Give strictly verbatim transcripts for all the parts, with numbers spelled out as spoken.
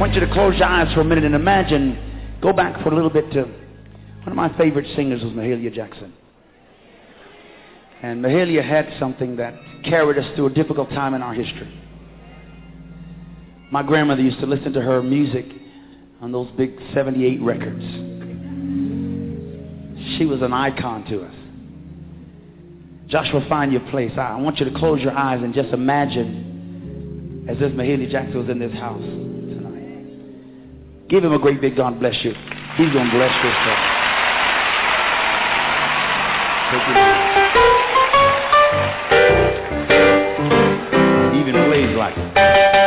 want you to close your eyes for a minute and imagine, go back for a little bit to one of my favorite singers was Mahalia Jackson. And Mahalia had something that carried us through a difficult time in our history. My grandmother used to listen to her music on those big seventy-eight records. She was an icon to us. Joshua, find your place. I want you to close your eyes and just imagine as if Mahalia Jackson was in this house tonight. Give him a great big God bless you. He's going to bless your soul. Take it. Even plays like it.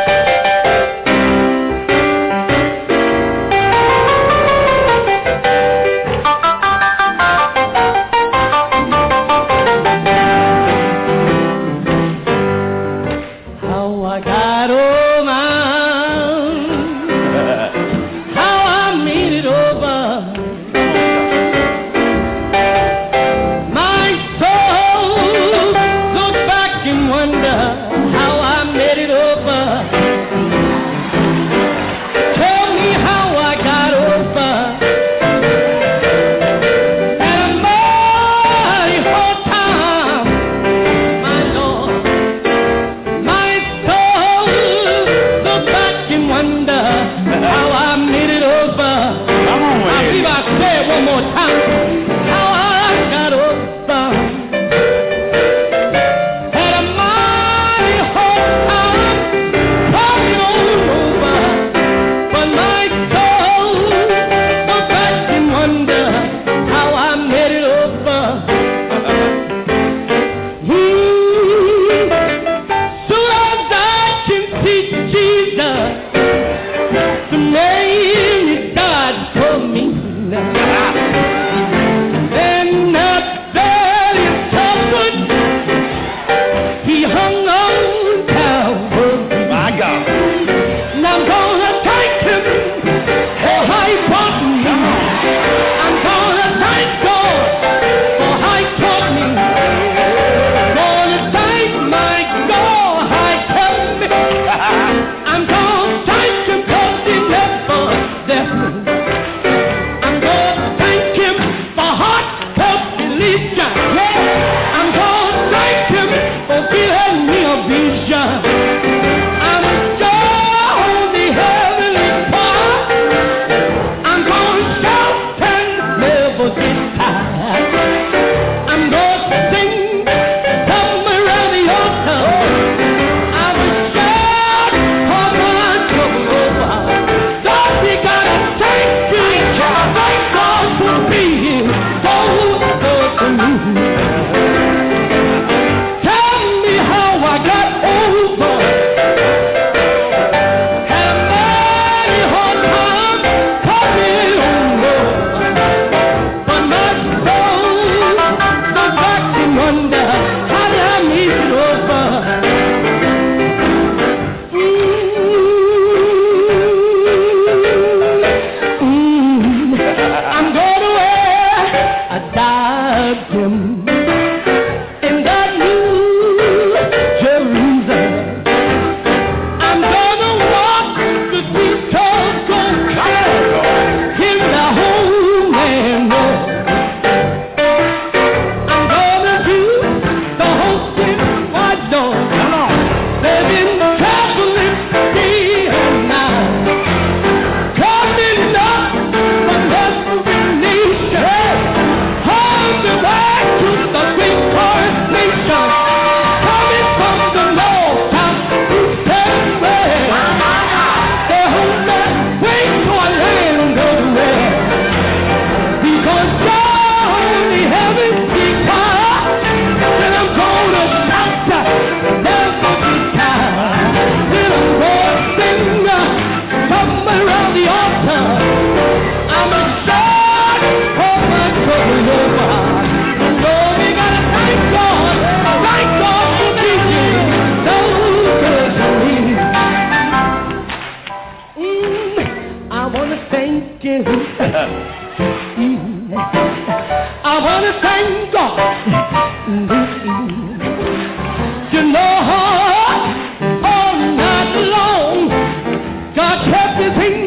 You know, all night long, God kept his hand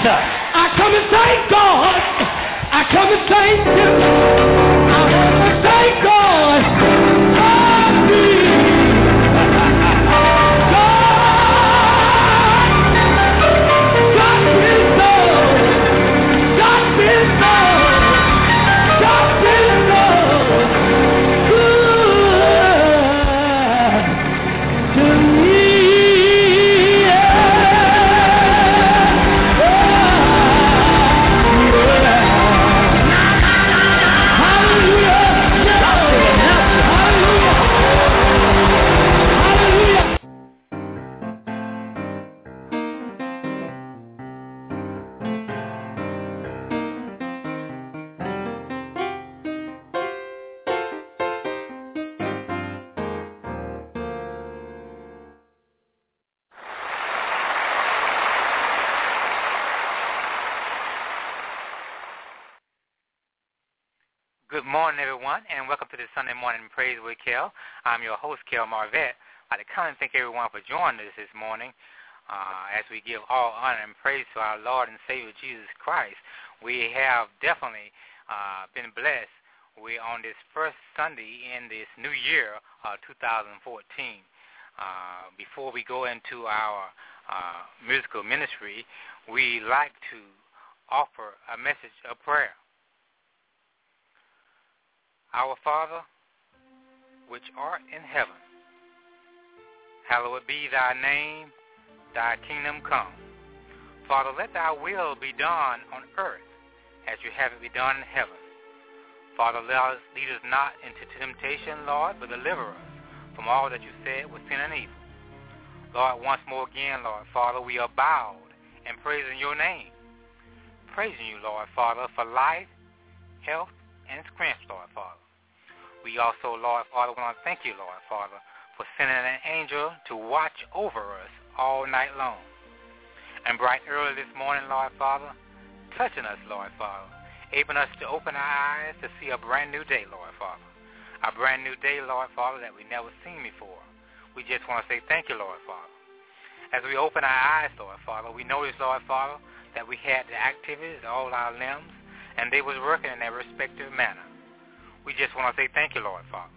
I come and thank God. I come and thank Him. I want to thank God. God be. Good morning, everyone, and welcome to the Sunday Morning Praise with Kel. I'm your host, Kel Marvette. I'd like to come and thank everyone for joining us this morning uh, as we give all honor and praise to our Lord and Savior, Jesus Christ. We have definitely uh, been blessed. We're on this first Sunday in this new year, uh, two thousand fourteen. Uh, before we go into our uh, musical ministry, we like to offer a message of prayer. Our Father, which art in heaven, hallowed be thy name, thy kingdom come. Father, let thy will be done on earth as you have it be done in heaven. Father, let us, lead us not into temptation, Lord, but deliver us from all that you said was sin and evil. Lord, once more again, Lord, Father, we are bowed and praising your name. Praising you, Lord, Father, for life, health, and strength, Lord, Father. We also, Lord, Father, want to thank you, Lord, Father, for sending an angel to watch over us all night long. And bright early this morning, Lord, Father, touching us, Lord, Father, enabling us to open our eyes to see a brand new day, Lord, Father. A brand new day, Lord, Father, that we never seen before. We just want to say thank you, Lord, Father. As we open our eyes, Lord, Father, we notice, Lord, Father, that we had the activities, all our limbs, and they was working in their respective manner. We just want to say thank you, Lord, Father.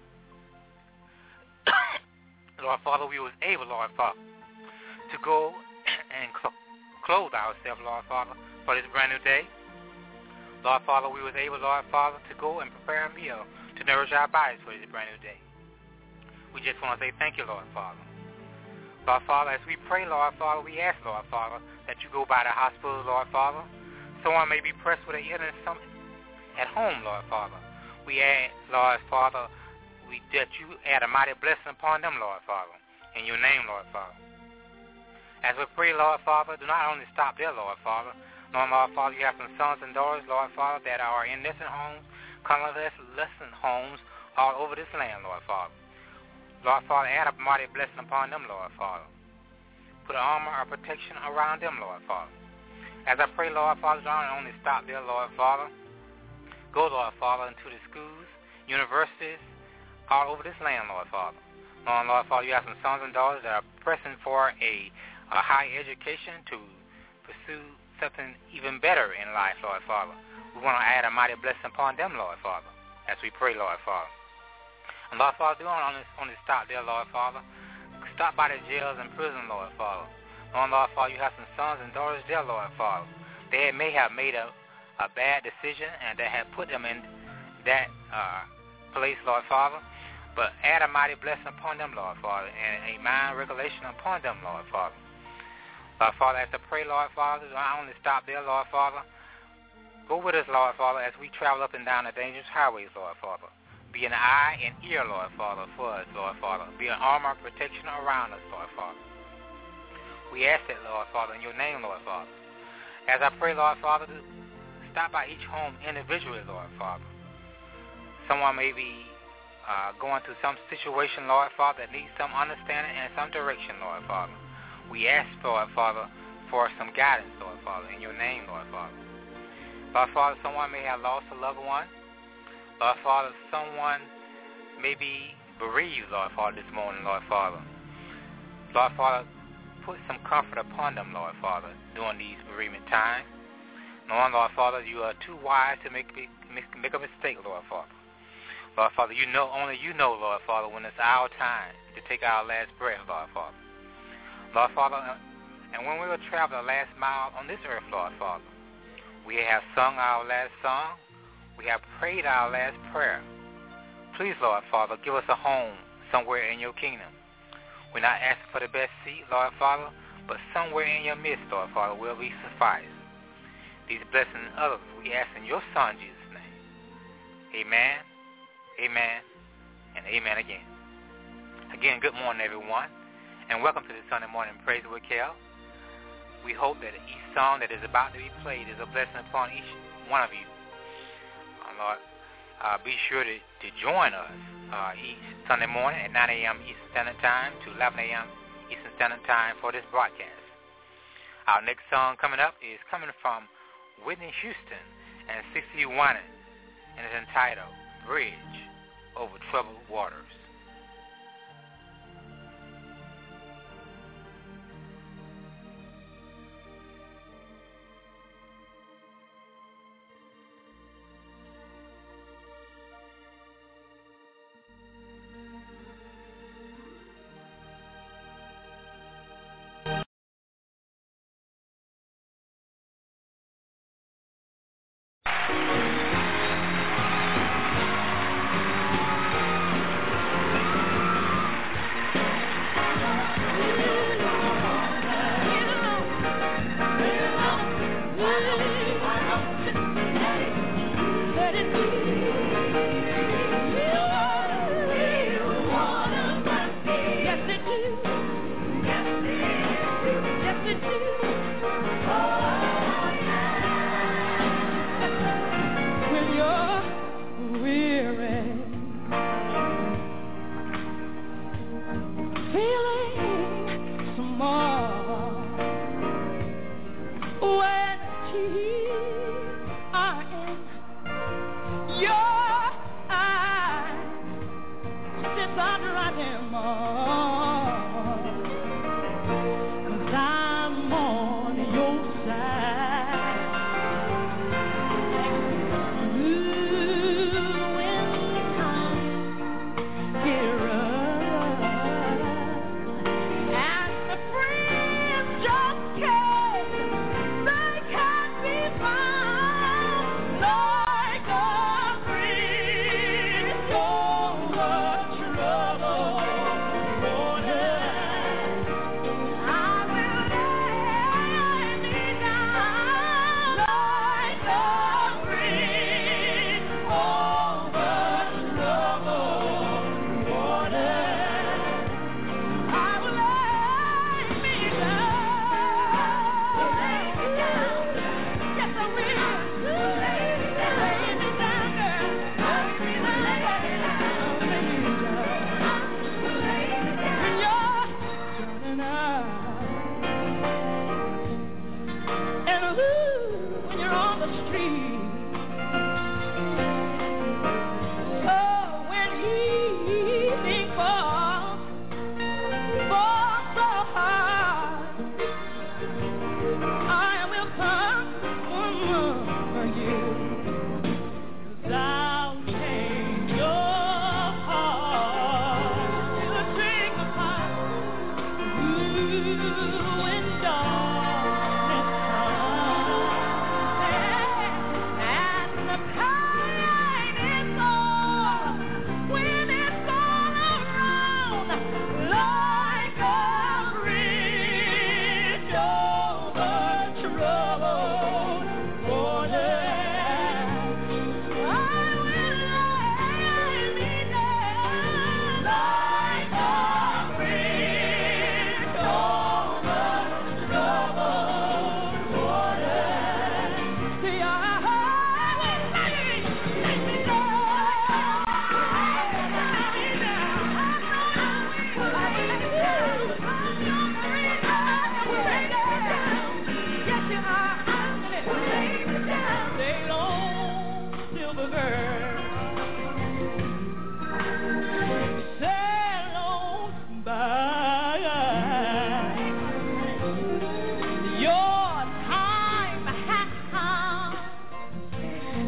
Lord, Father, we was able, Lord, Father, to go and cl- clothe ourselves, Lord, Father, for this brand new day. Lord, Father, we was able, Lord, Father, to go and prepare a meal to nourish our bodies for this brand new day. We just want to say thank you, Lord, Father. Lord, Father, as we pray, Lord, Father, we ask, Lord, Father, that you go by the hospital, Lord, Father. Someone may be pressed with an illness at home, Lord, Father. We ask, Lord, Father, we, that you add a mighty blessing upon them, Lord, Father, in your name, Lord, Father. As we pray, Lord, Father, do not only stop there, Lord, Father. Lord, Lord, Father, you have some sons and daughters, Lord, Father, that are in nursing homes, convalescent homes all over this land, Lord, Father. Lord, Father, add a mighty blessing upon them, Lord, Father. Put an armor of protection around them, Lord, Father. As I pray, Lord, Father, do not only stop there, Lord, Father. Go, Lord, Father, into the schools, universities, all over this land, Lord, Father. Lord, Lord, Father, you have some sons and daughters that are pressing for a, a high education to pursue something even better in life, Lord, Father. We want to add a mighty blessing upon them, Lord, Father, as we pray, Lord, Father. And, Lord, Father, do not only, only stop there, Lord, Father. Stop by the jails and prison, Lord, Father. Lord, Lord, Father, you have some sons and daughters there, Lord, Father. They may have made a a bad decision and that have put them in that uh, place, Lord Father. But add a mighty blessing upon them, Lord Father, and a mind regulation upon them, Lord Father. Lord Father, as I pray, Lord Father, I only stop there, Lord Father. Go with us, Lord Father, as we travel up and down the dangerous highways, Lord Father. Be an eye and ear, Lord Father, for us, Lord Father. Be an armor of protection around us, Lord Father. We ask it, Lord Father, in your name, Lord Father. As I pray, Lord Father, stop by each home individually, Lord Father. Someone may be uh, going through some situation, Lord Father, that needs some understanding and some direction, Lord Father. We ask, Lord Father, for some guidance, Lord Father, in your name, Lord Father. Lord Father, someone may have lost a loved one. Lord Father, someone may be bereaved, Lord Father, this morning, Lord Father. Lord Father, put some comfort upon them, Lord Father, during these bereavement times. Knowing, Lord Father, you are too wise to make, make, make a mistake, Lord Father. Lord Father, you know, only you know, Lord Father, when it's our time to take our last breath, Lord Father. Lord Father, and when we will travel the last mile on this earth, Lord Father, we have sung our last song, we have prayed our last prayer. Please, Lord Father, give us a home somewhere in your kingdom. We're not asking for the best seat, Lord Father, but somewhere in your midst, Lord Father, will we suffice. These blessings and others we ask in your Son, Jesus' name. Amen, amen, and amen again. Again, good morning, everyone, and welcome to the Sunday Morning Praise with Kel. We hope that each song that is about to be played is a blessing upon each one of you. Uh, Lord, uh, be sure to, to join us uh, each Sunday morning at nine a.m. Eastern Standard Time to eleven a.m. Eastern Standard Time for this broadcast. Our next song coming up is coming from Whitney Houston and Cece Winans, and it's entitled Bridge Over Troubled Waters.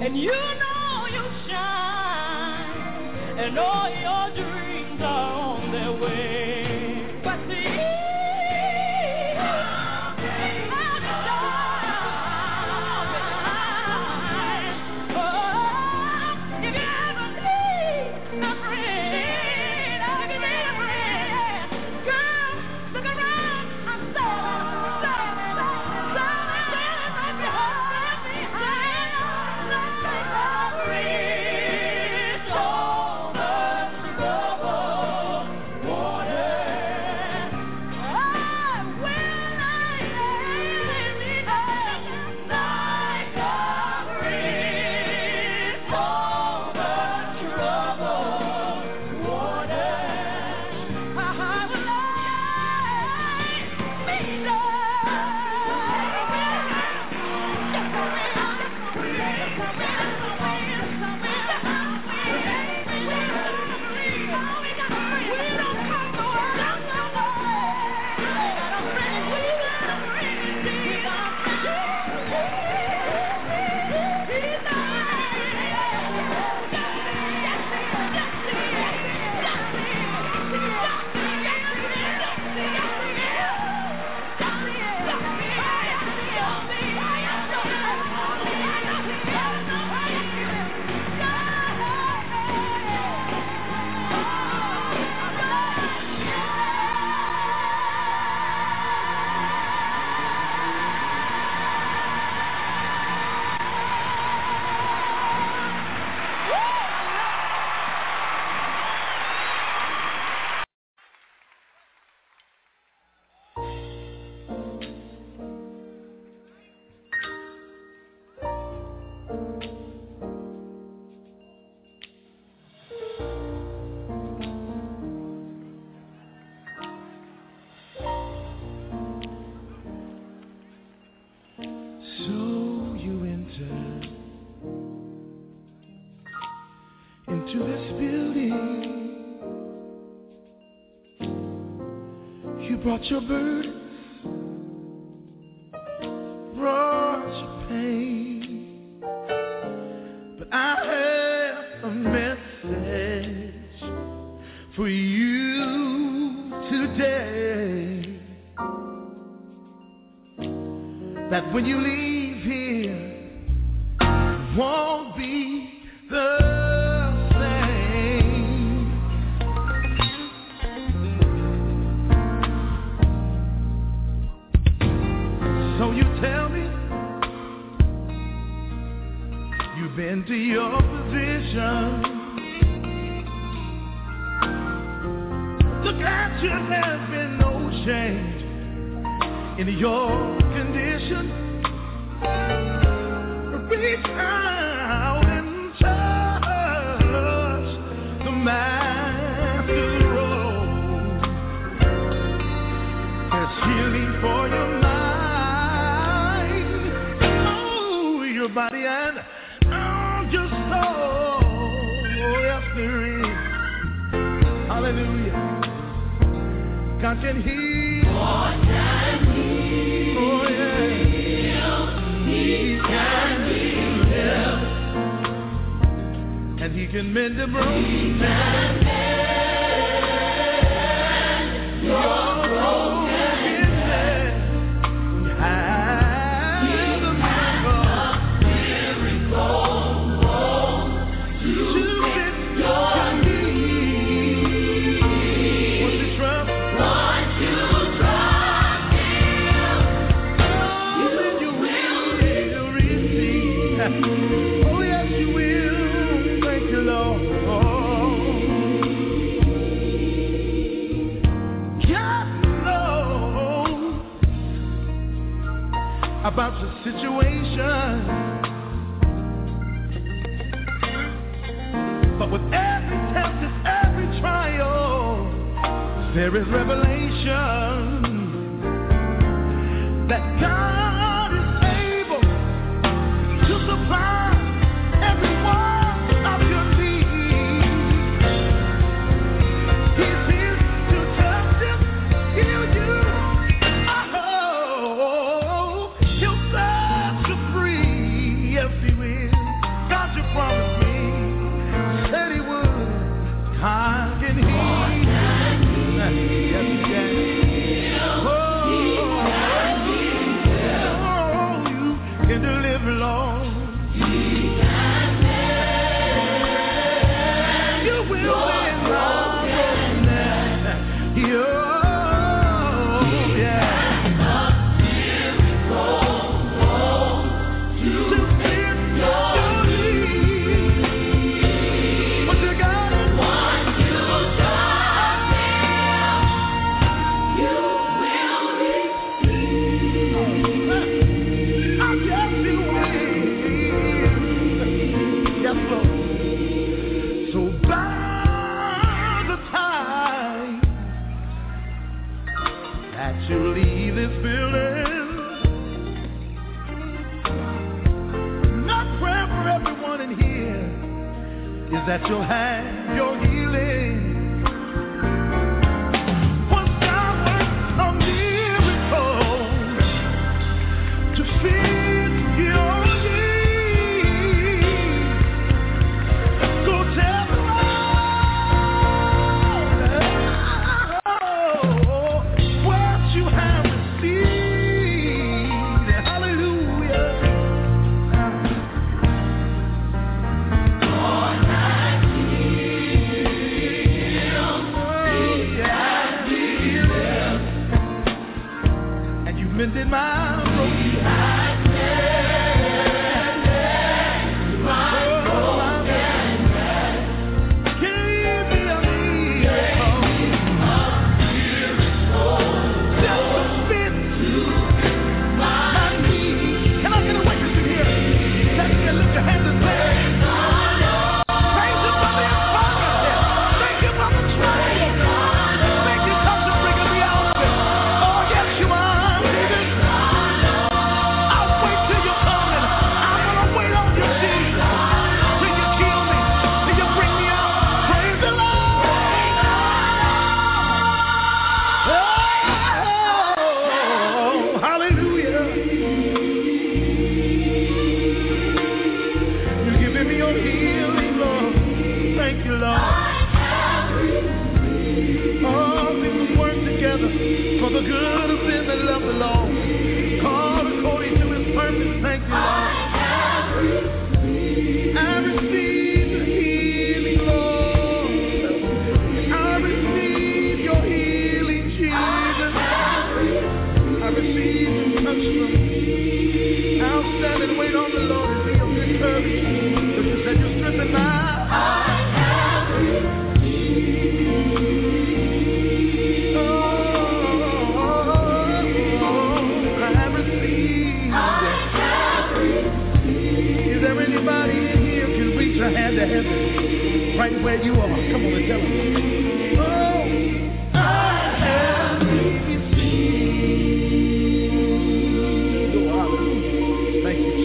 and you know you shine, and all your dreams are on their way. But see, brought your burdens, brought your pain, but I have a message for you today, that when you leave here, it won't be the into your position. Look at you, there's been no change in your condition. Reach out and touch the master's robe. There's healing for your mind, oh, your body and your soul. Oh, yes, there is. Hallelujah. God can heal. God can heal. Oh, yeah. He can heal. And He can mend the broken. He can mend your brokenness. He's the miracle. Oh, yes, you will. Thank you, Lord. God knows about your situation, but with every test and every trial, there is revelation that God is able to supply every one of your needs. He's here to touch you, heal you. Oh, He'll set you free. Yes, He will. God is that you'll have your healing. Once God works a miracle to fit your needs, go tell the world what you have received. Hallelujah. Mended my broken for the good of them that love the Lord, called according to his purpose. Thank you, Lord. I receive the healing, Lord. I receive your healing, Jesus. I receive your touch from me. I'll stand and wait on the Lord and be of good courage, because you said you strengthen my heart. Anybody in here can reach a hand to heaven right where you are. Come on and tell them. Oh, I have received. Oh, hallelujah. Thank you,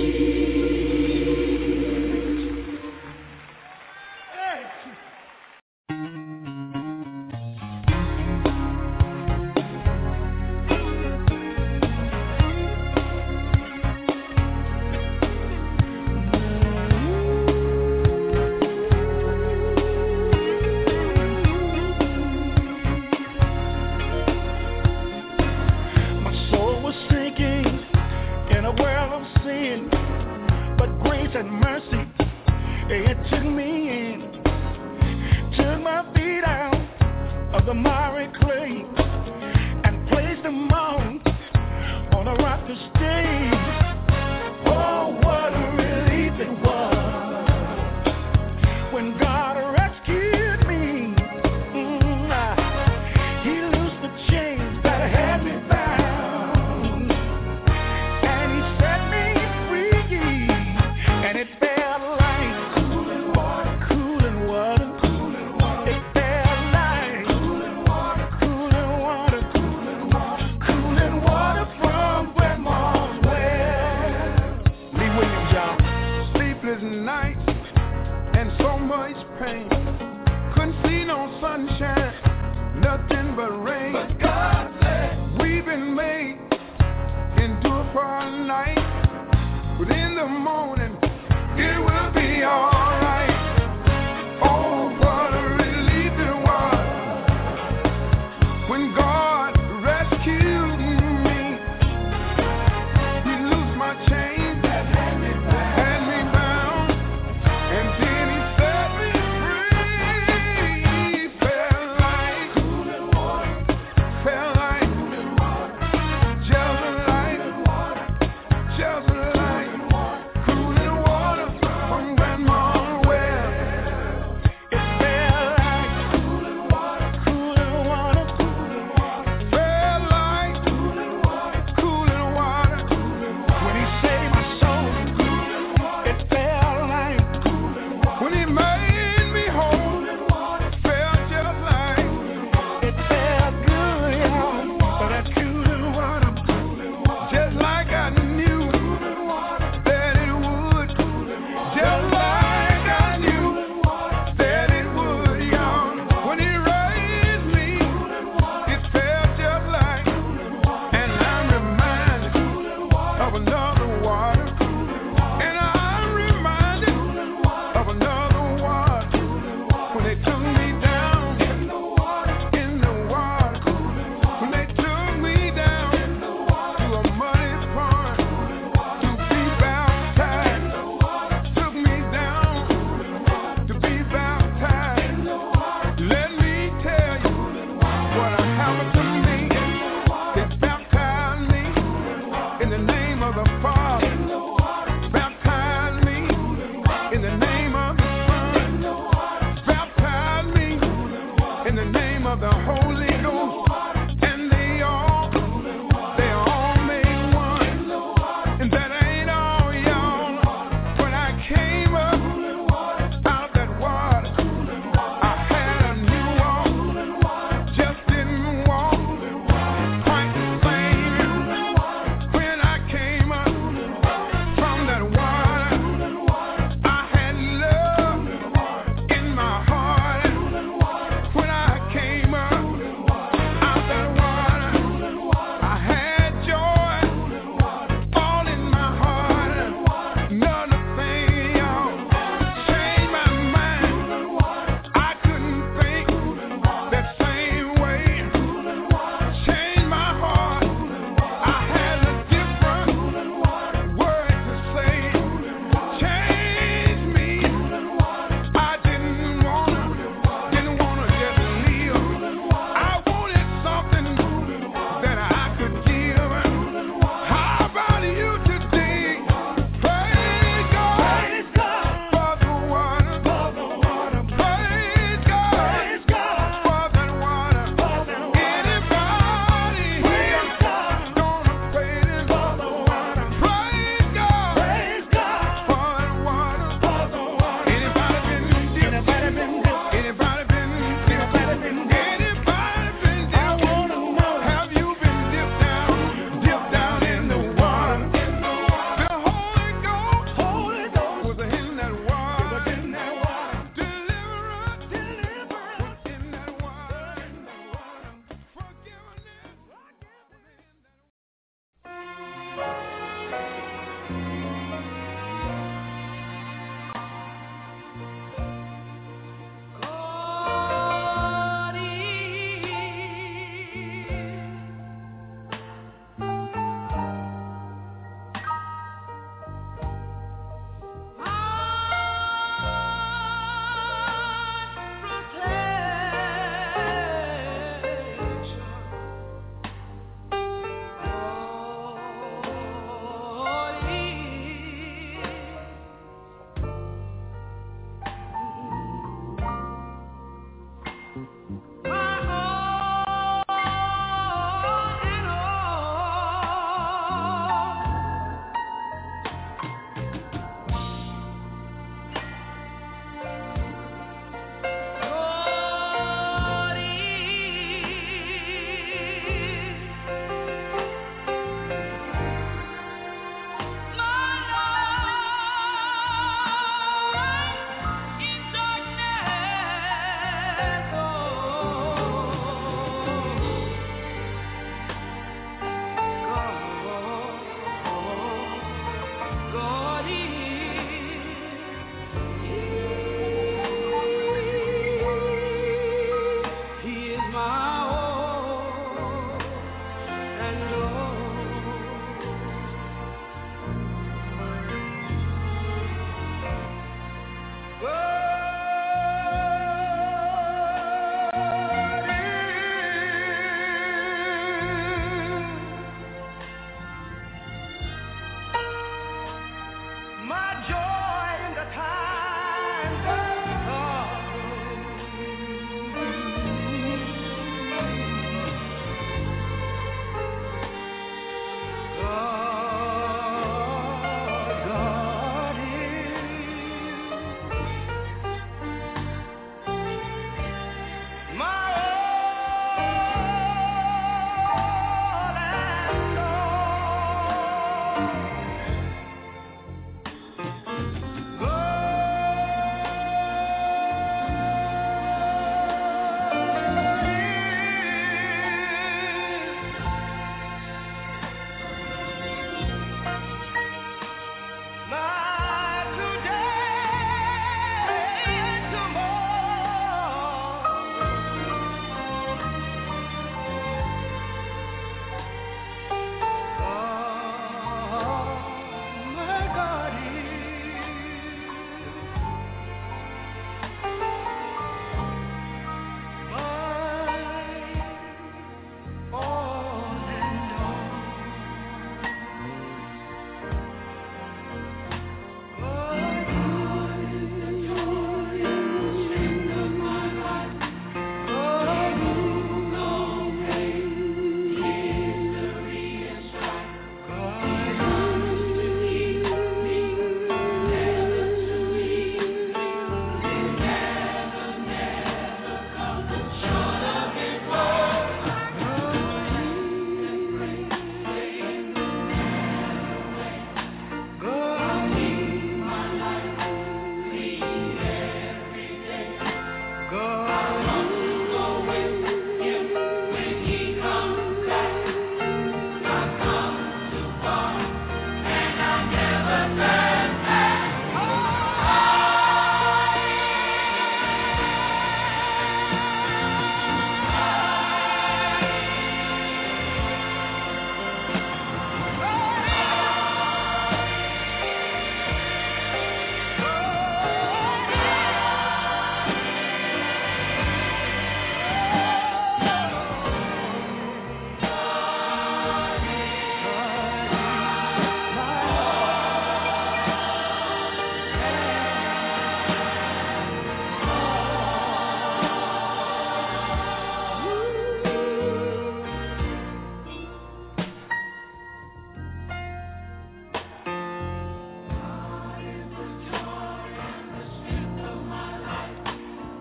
Just like cooling water from grandma.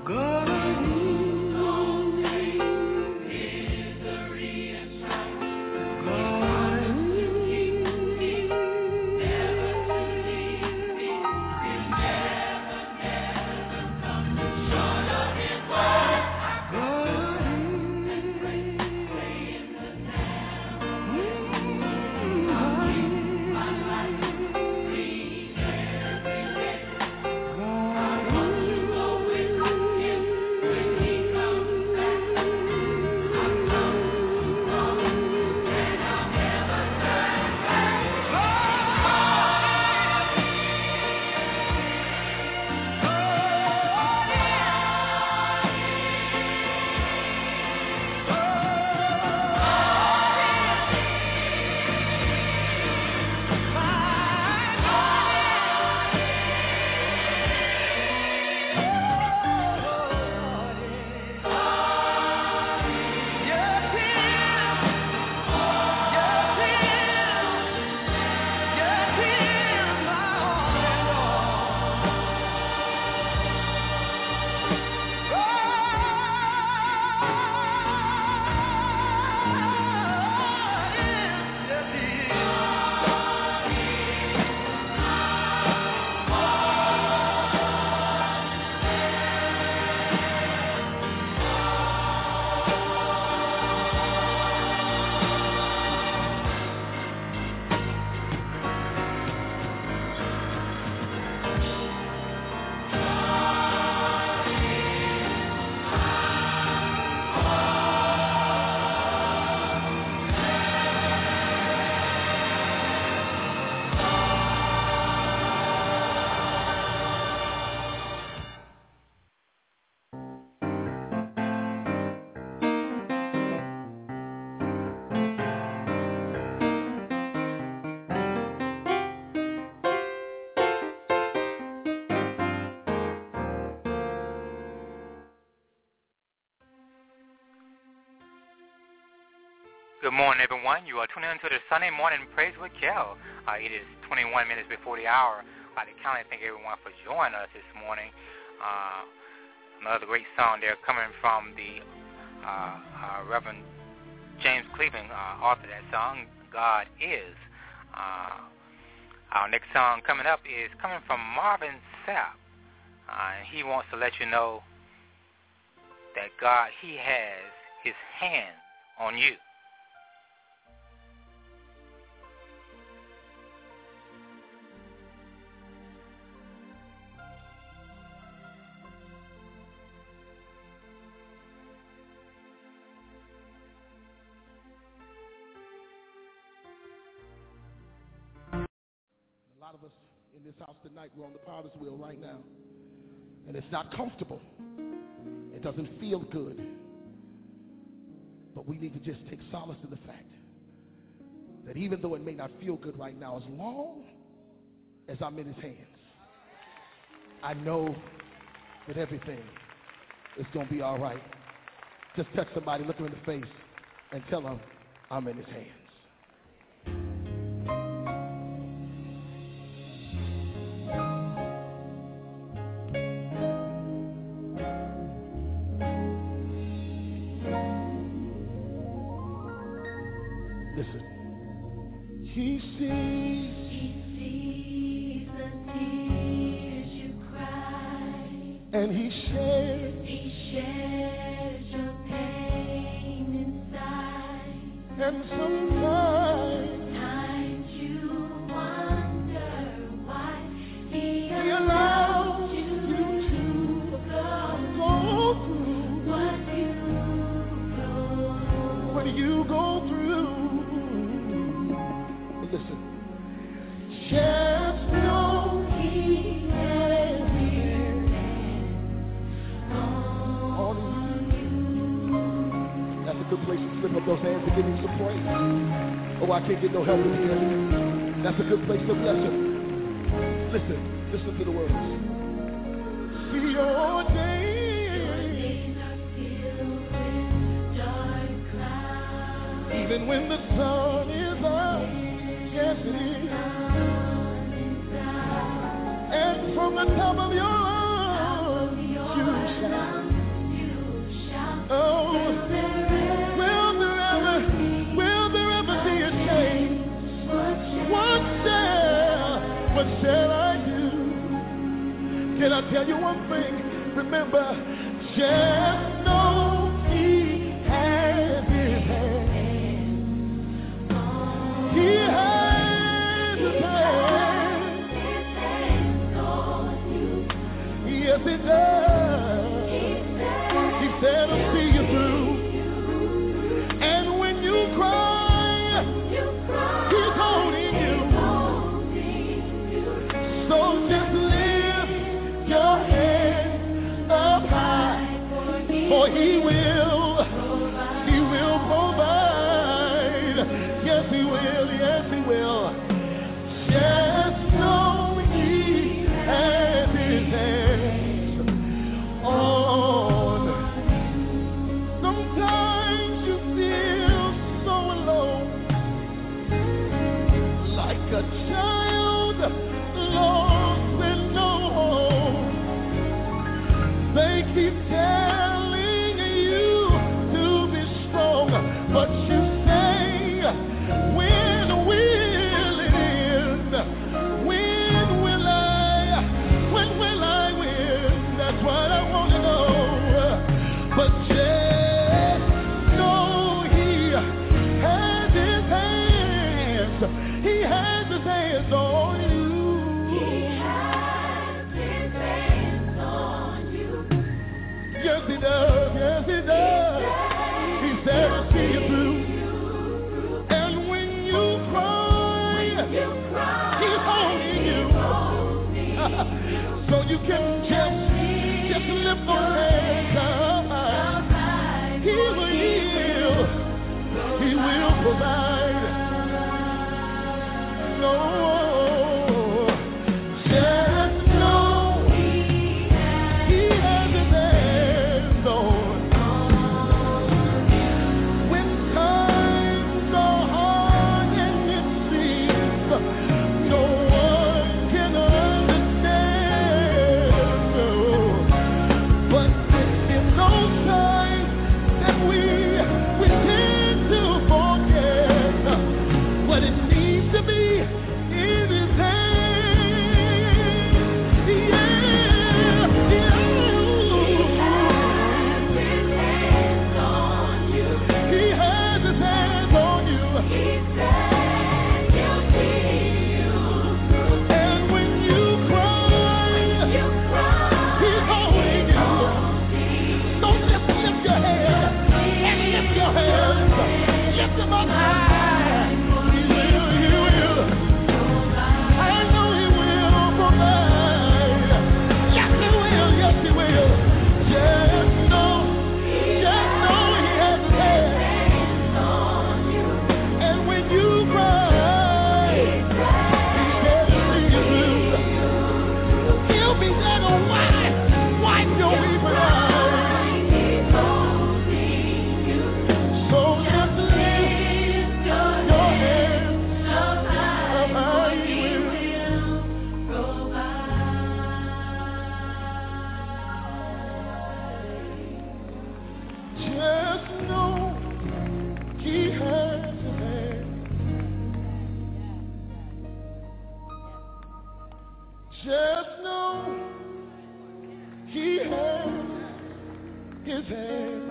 Good morning, everyone. You are tuning into the Sunday Morning Praise with Kel. Uh, it is twenty-one minutes before the hour. I'd like to kindly thank everyone for joining us this morning. Uh, another great song there coming from the uh, uh, Reverend James Cleveland, uh, author of that song, God Is. Uh, our next song coming up is coming from Marvin Sapp. Uh, and he wants to let you know that God, he has his hand on you. A lot of us in this house tonight, we're on the potter's wheel right now. And it's not comfortable. It doesn't feel good. But we need to just take solace in the fact that even though it may not feel good right now, as long as I'm in his hands, I know that everything is going to be all right. Just touch somebody, look them in the face, and tell them I'm in his hands. Listen. He sees, he sees the tears you cry, and he shares, he shares your pain inside. and sometimes Times you wonder why he he allows allowed you you to go go through what you go what you go through. Listen. Just know he has his hand on you. that's a good place to slip up those hands and give him some praise. Oh, I can't get no help in here. That's a good place to bless him. Listen, listen to the words. See your days, even when the sun is up, yes it is. And from the top of your lungs, you shall sing. Remember, just know he has his hand. He has his hand. Yes, he does. He said he'll see you through. And when you cry, he's holding you. So just lift your head up high, for he will, he will provide. Yes, he will, yes, he will. Just know he has his hands on. Sometimes you feel so alone, like a child lost with no home. They keep telling you to be strong, but you say, when will it end? When will I, when will I win? That's what I want to know. But just know he has his hands. He has his hands on you. Yes, he does. Yes, he does. He said he'll see you through. And when you cry, he's holding you. So you can just, just lift those hands up. He will heal. He will provide. No. Just know he has his hands on. When times are hard and it seems no one can understand, no. But it's in those times that we we tend to forget what it needs to be in his hands. Yeah, yeah. He has his hands on you. And when you cry, he's holding you. So just lift your hands and lift your hands. Lift them up high. He will, he will. I know he will provide. Yes, he will, yes, he will. Just know, just know he has his hands on you. And when you cry, he said he'll see you through. He'll be there to wipe, wipe your weeping eyes. So just lift your hands up high, he will. Just know he has his hands. Just know he has his hands.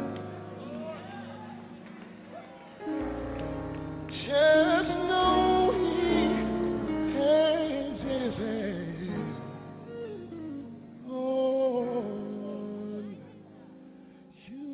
Just know he has his hands on you.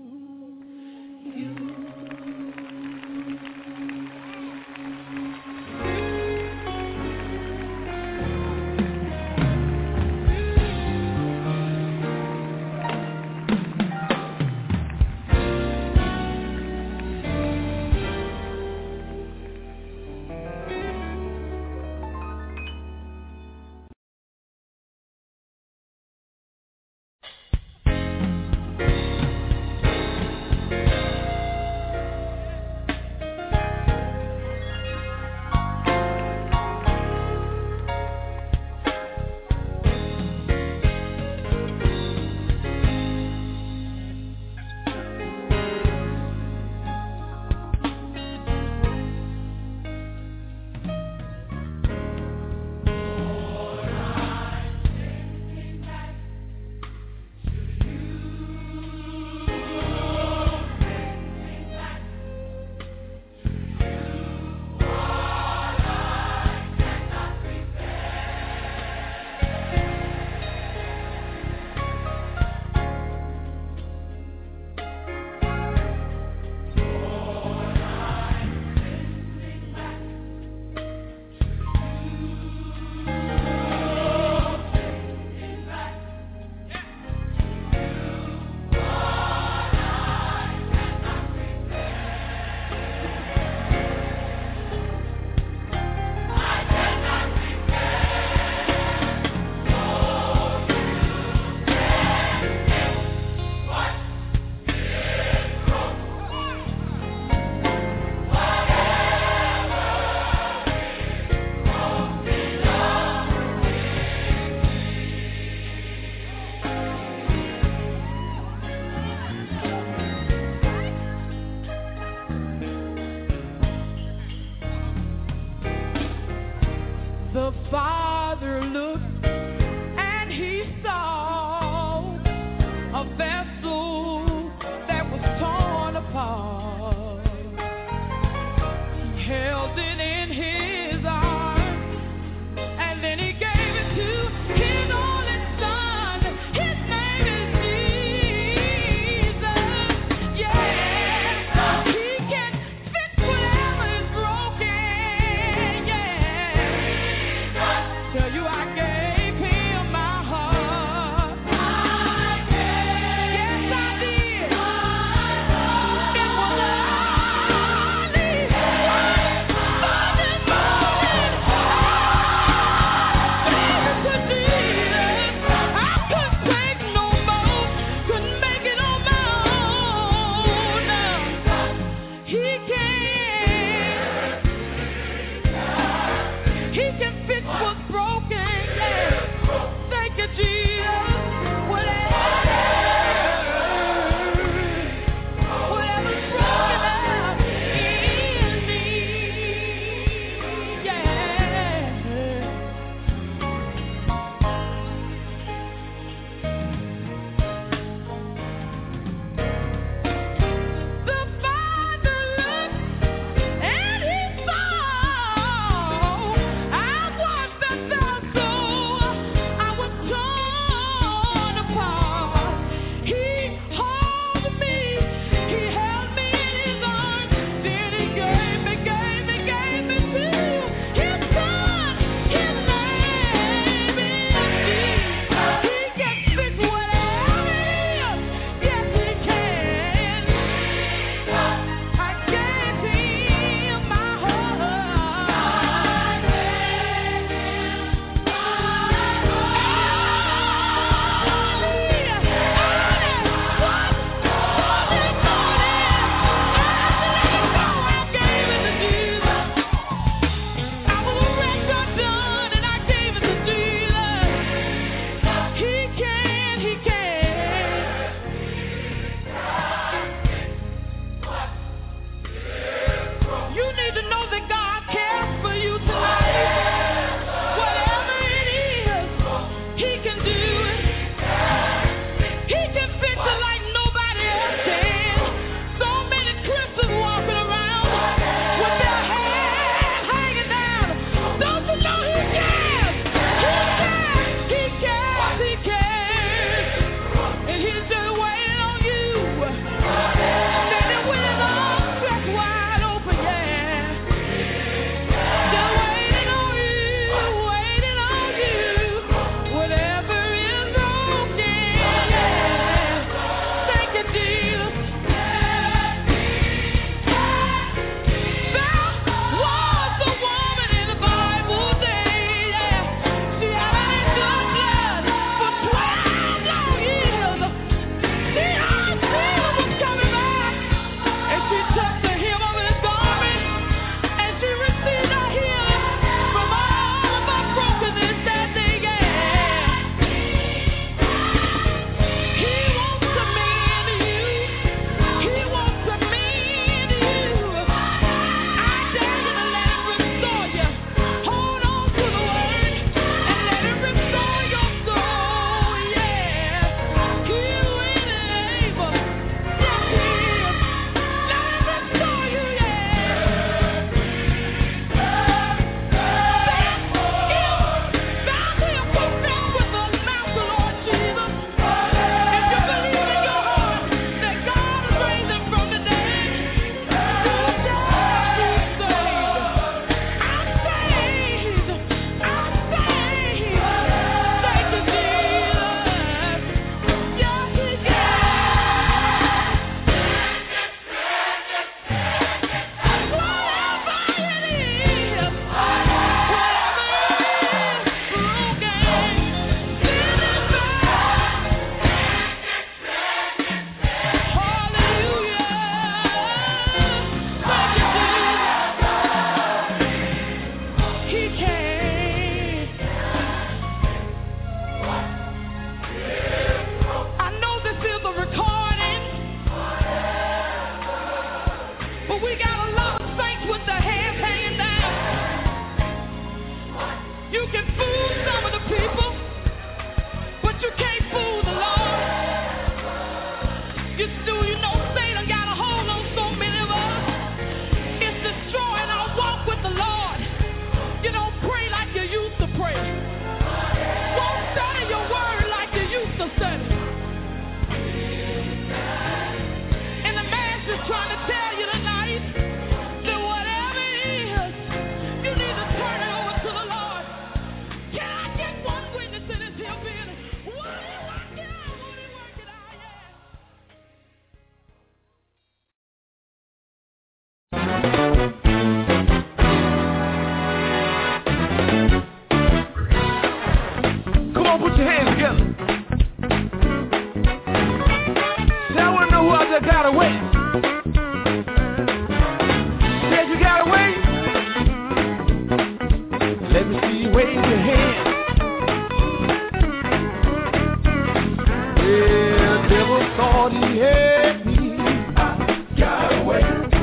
thought he had me. I got away.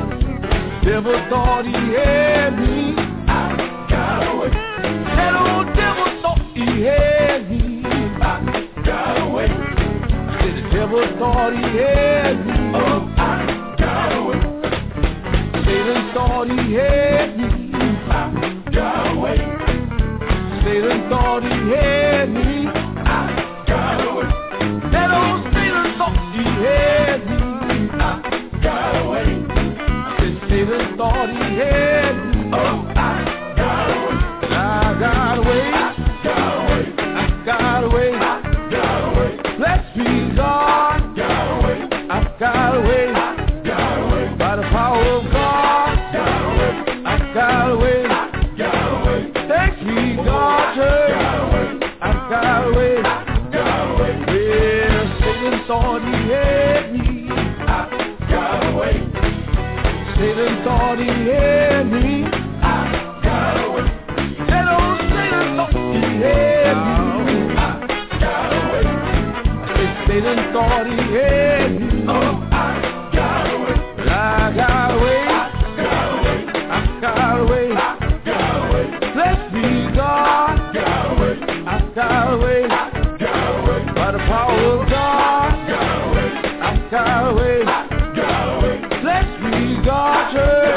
Devil thought he had me. I got away. That old devil thought he had me. I got away. I said the devil thought he had me. Oh, I got away. Satan thought he had me. I got away. Satan thought he had me. I got away. That old Satan thought he had me. I got away. I said Satan thought he had me. Oh, I got away. I got away. I got away. I got away. I got away. Let's be God. I got away. I got away. I got away. By the power of God. I got away. I got away. I got away. Thanks be God, church. I got away. I got away. Well, Satan thought he had me. I got away. Satan thought he had me. I got away. That old Satan thought he had me. I got away. I said Satan thought he had me. Oh, I got away. But I got away. I got away. I got away. I got away. Let's be God. I got away. I got away. I got away. By the power of God. I got away. I got away. I got away. Let's be God, church.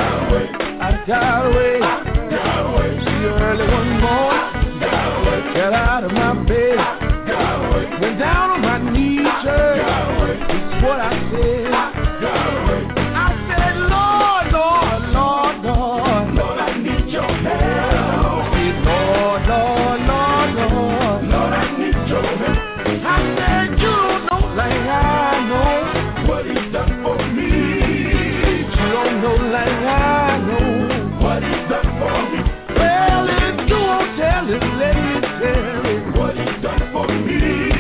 I got away. I got away. See early one morning. Got away. Got out of my bed. Got away. Went down on my knees, church. Got away. This is what I said. Got away. I said, Lord, Lord, Lord, Lord. Lord, I need your help. I said, Lord, Lord, Lord, Lord. Lord, I need your help. I said, you don't know like I know what he's done for me. You don't know like I know what he's done for me. Well, if you won't tell it, let me tell it what he's done for me.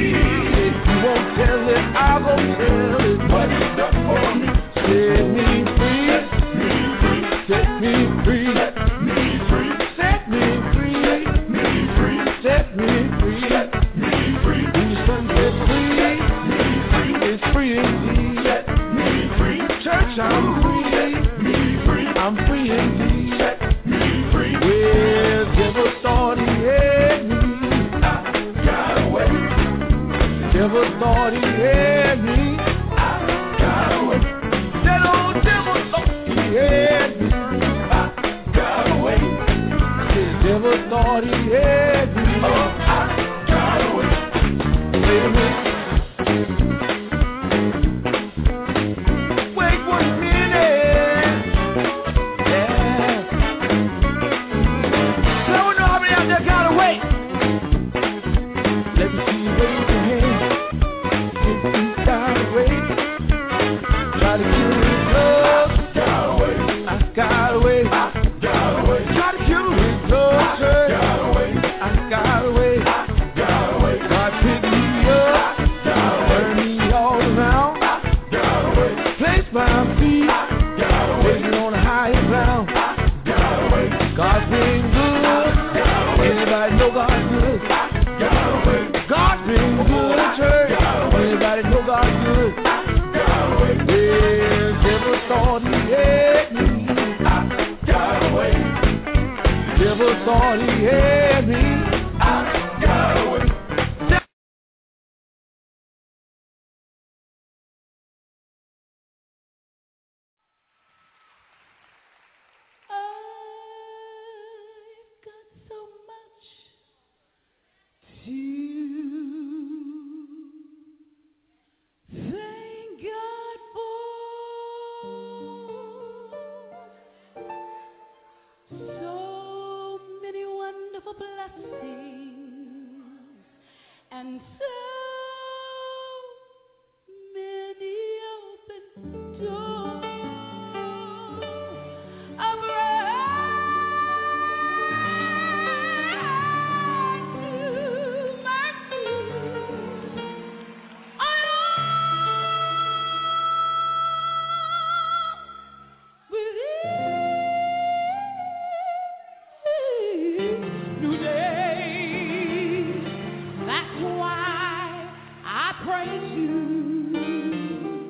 If you won't tell it, I'll go tell it what he's done for me. Set me free, set me free, set me free, set me free, set me free, set me free, set me free. When your son set free, set me free, it's free indeed. Set me free, church, I'm free, set me free, I'm free indeed. Set me free. Well, devil thought he had me. I got away. Devil thought he had me. I got away. That old devil thought he had me. I got away. The devil thought he had me. Oh, I got away. Wait a minute. Wait one minute. Yeah. So I know how many out there got away. Let me see you wave your hand. If you got away. Try to kill his love. I got away. I got away. I got away. Try to kill his love, church. I got away. I got away. I got away. God picked me up. I got away. Turned me all around. I got away. Placed my feet. I got away. Placed me on a higher ground. I got away. God's been good. I got away. Anybody know God's good? I got away. God's been good, church. Anybody know God's good? I got away. Well, devil thought he had me. I got away. Devil thought he had me. I got away. I've got so much to thank God for. So many wonderful blessings and so many open doors. I'm new day. That's why I praise you.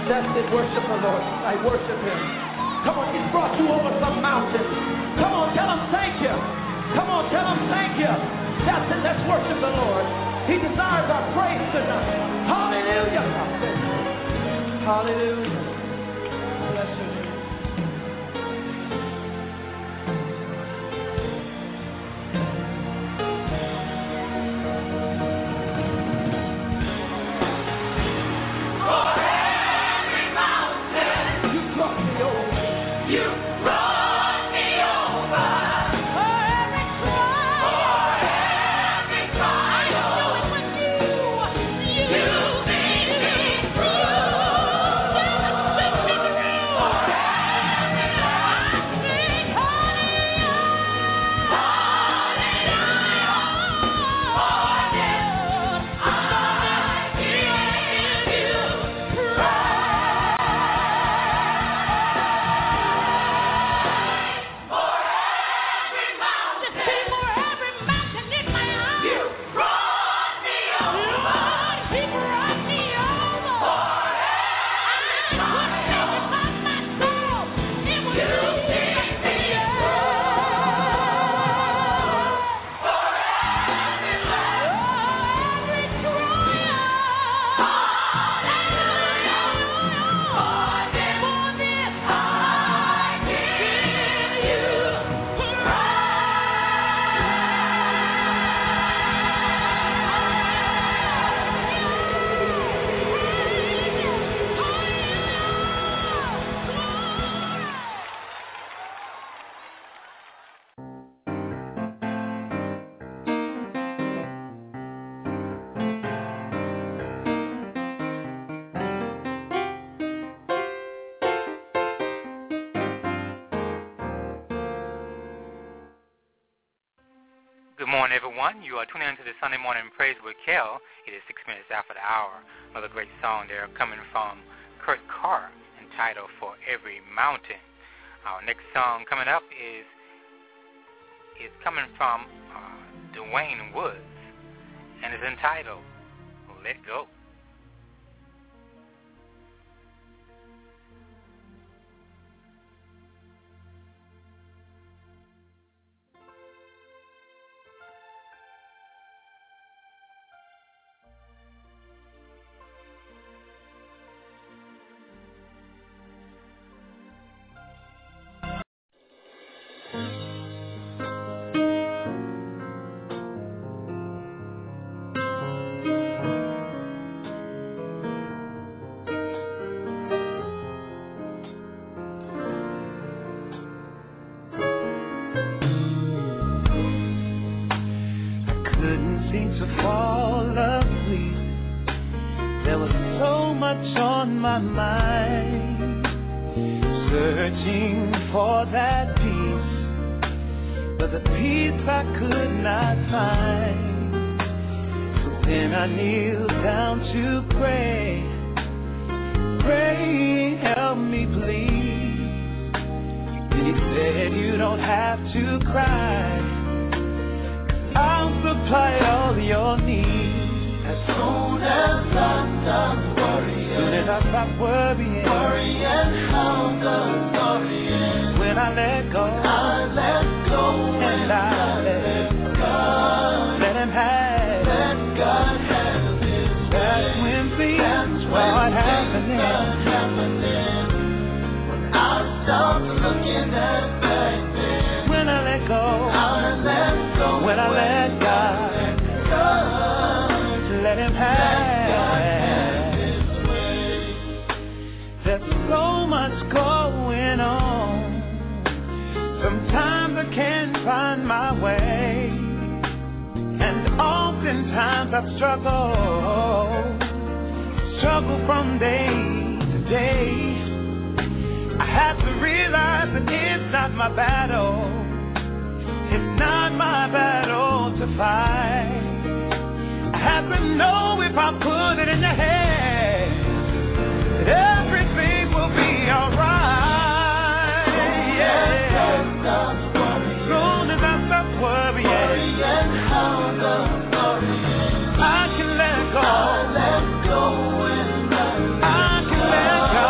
That's it. Worship the Lord tonight. Worship Him. Come on, He's brought you over some mountains. Come on, tell Him thank you. Come on, tell Him thank you. That's it. Let's worship the Lord. He desires our praise tonight. Hallelujah. Hallelujah. Bless your name. Good morning, everyone. You are tuning into the Sunday Morning Praise with Kel. It is six minutes after the hour. Another great song there coming from Kurt Carr entitled For Every Mountain. Our next song coming up is is coming from uh, Dwayne Woods and is entitled Let Go. I can let go. I can let go.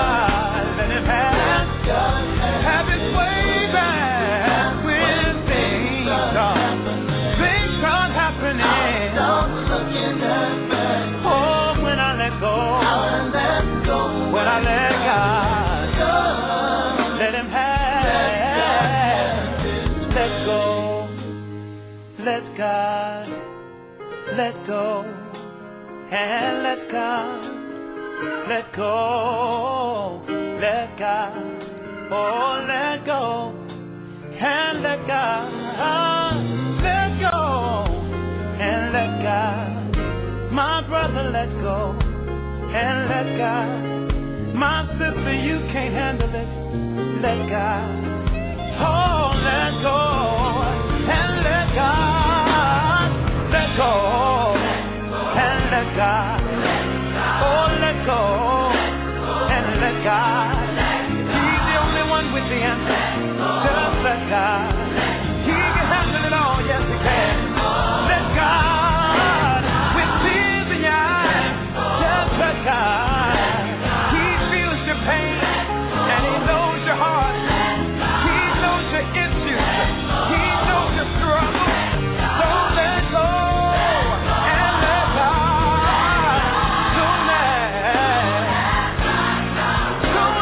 God, let go, and let God, let go, let God, oh, let go, and let God, let go, and let God, my brother, let go, and let God, my sister, you can't handle it, let God, oh, let go, and let God, let go, and let God, oh, let go, and let God, He's the only one with the answer, just let God, He can handle it all, yes He can, let God, with tears in your eyes, just let God, He feels your pain, and He knows your heart, He knows your issues, He knows your struggle, so let go, and let God, so let, so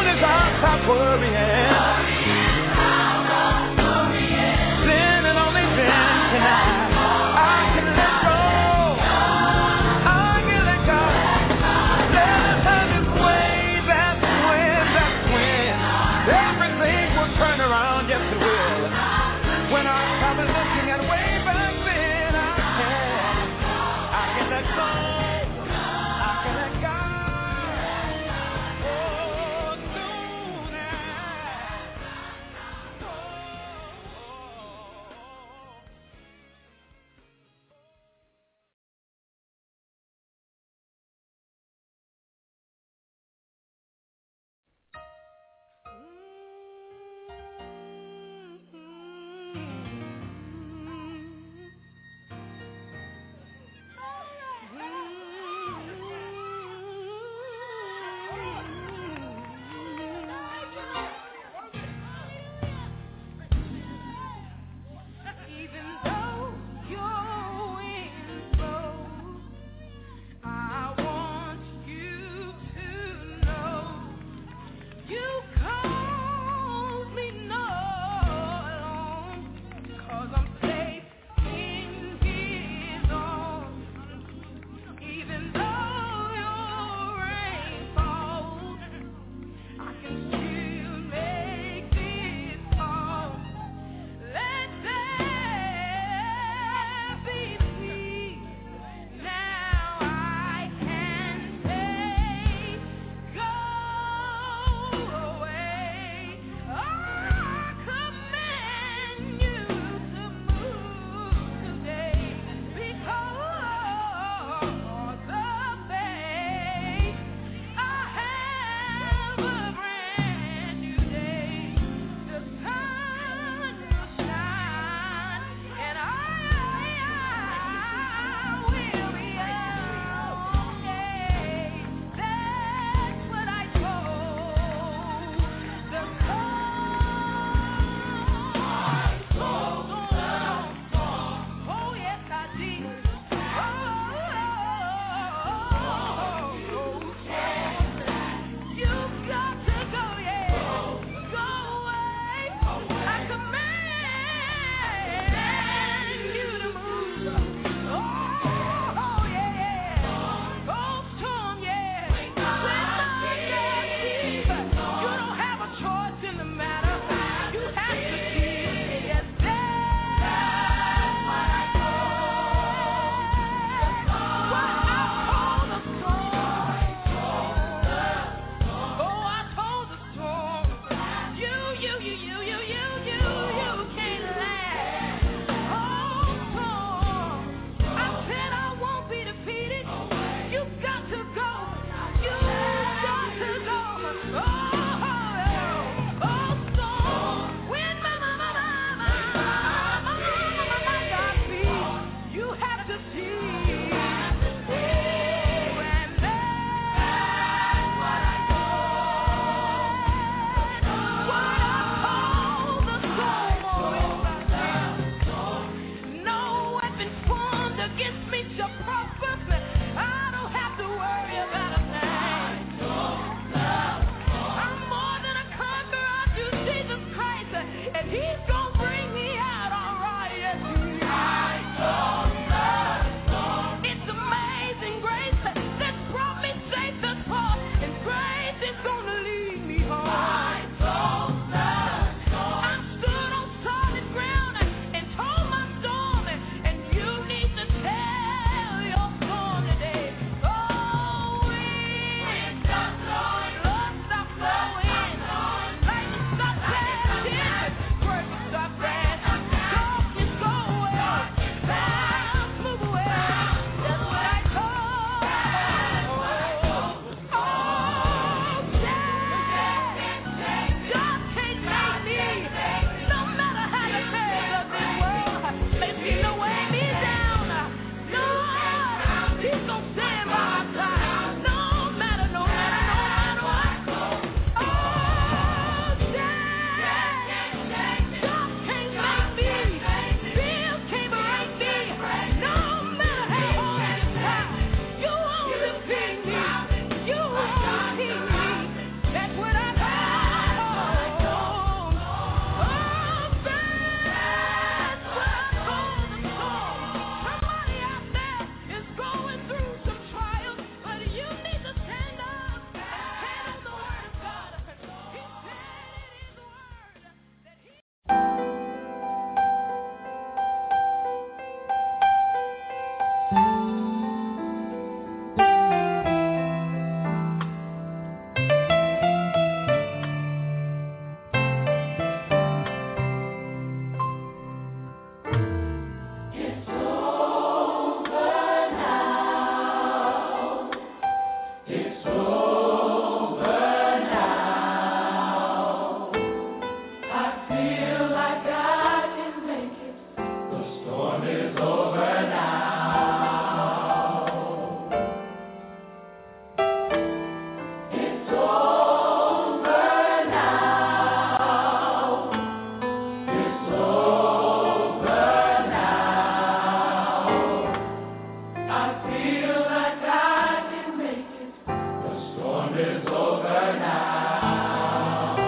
feel like I can make it. The storm is over now.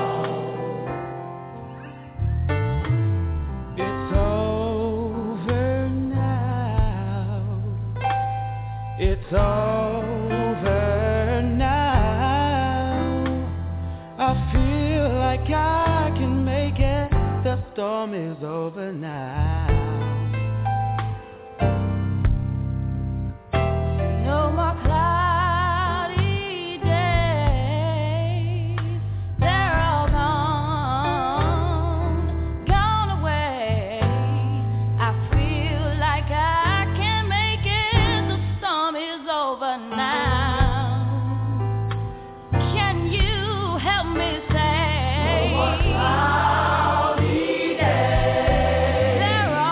It's over now. It's over now. I feel like I can make it. The storm is over now. No more cloudy days. They're all gone, gone away. I feel like I can make it. The storm is over now. Can you help me say? No more cloudy days. They're all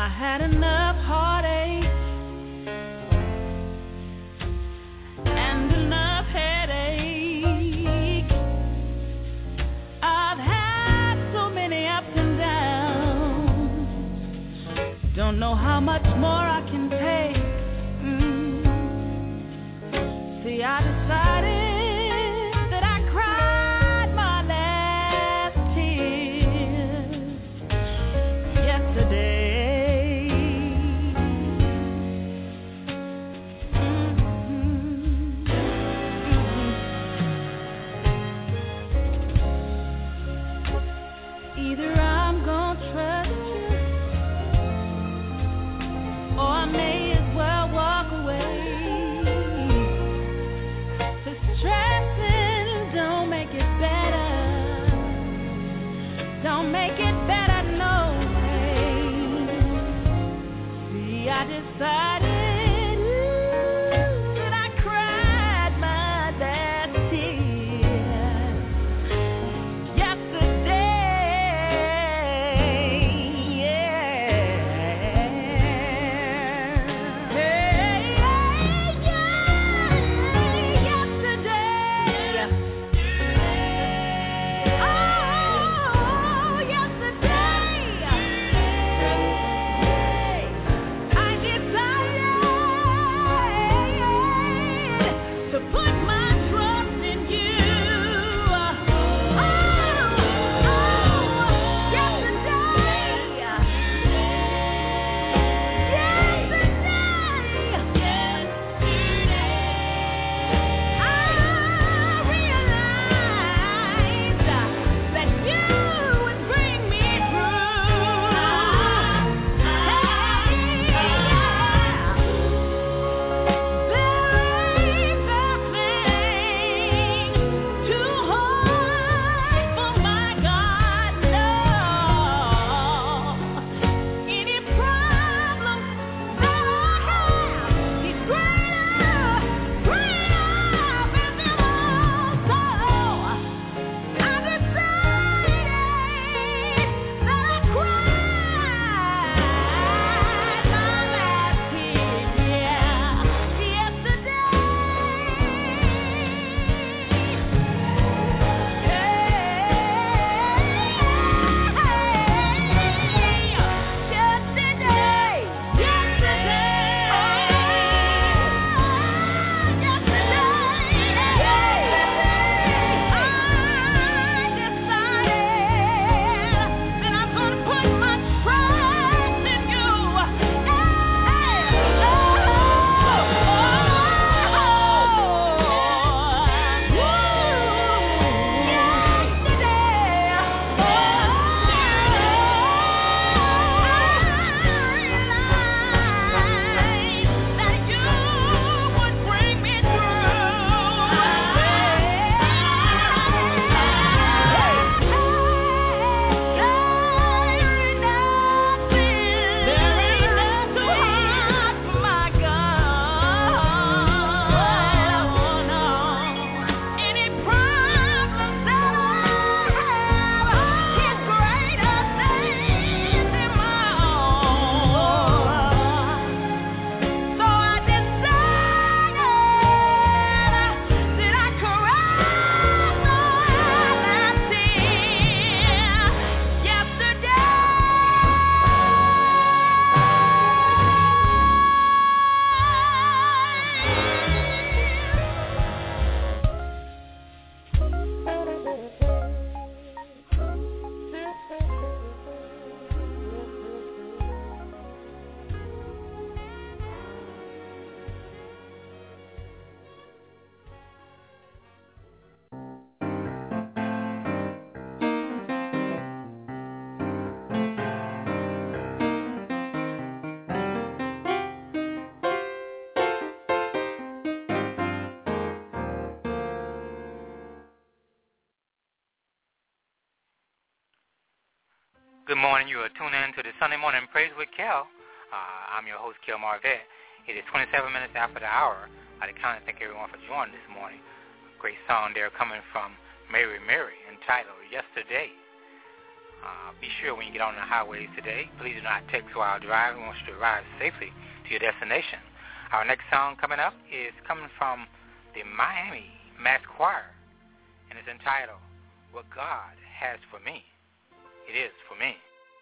I had enough heartache and enough headache. I've had so many ups and downs. Don't know how much more I can take. Mm. See, I decided that I cried my last tears yesterday. Either I'm gonna trust you, or I may as well walk away. The stressing don't make it better. Don't make it better, no way. See, I decided ooh, that I cried my last tears yesterday. Yeah. Hey, yeah, yesterday. Oh, yesterday. I decided to put my trust in you. Oh, yesterday. Good morning. You are tuned in to the Sunday Morning Praise with Kel. Uh, I'm your host, Kel Marvette. It is twenty-seven minutes after the hour. I'd kind of thank everyone for joining this morning. A great song there coming from Mary Mary entitled Yesterday. Uh, be sure when you get on the highways today, please do not text while driving. We want you to arrive safely to your destination. Our next song coming up is coming from the Miami Mass Choir, and it's entitled, What God Has for Me. It is for me.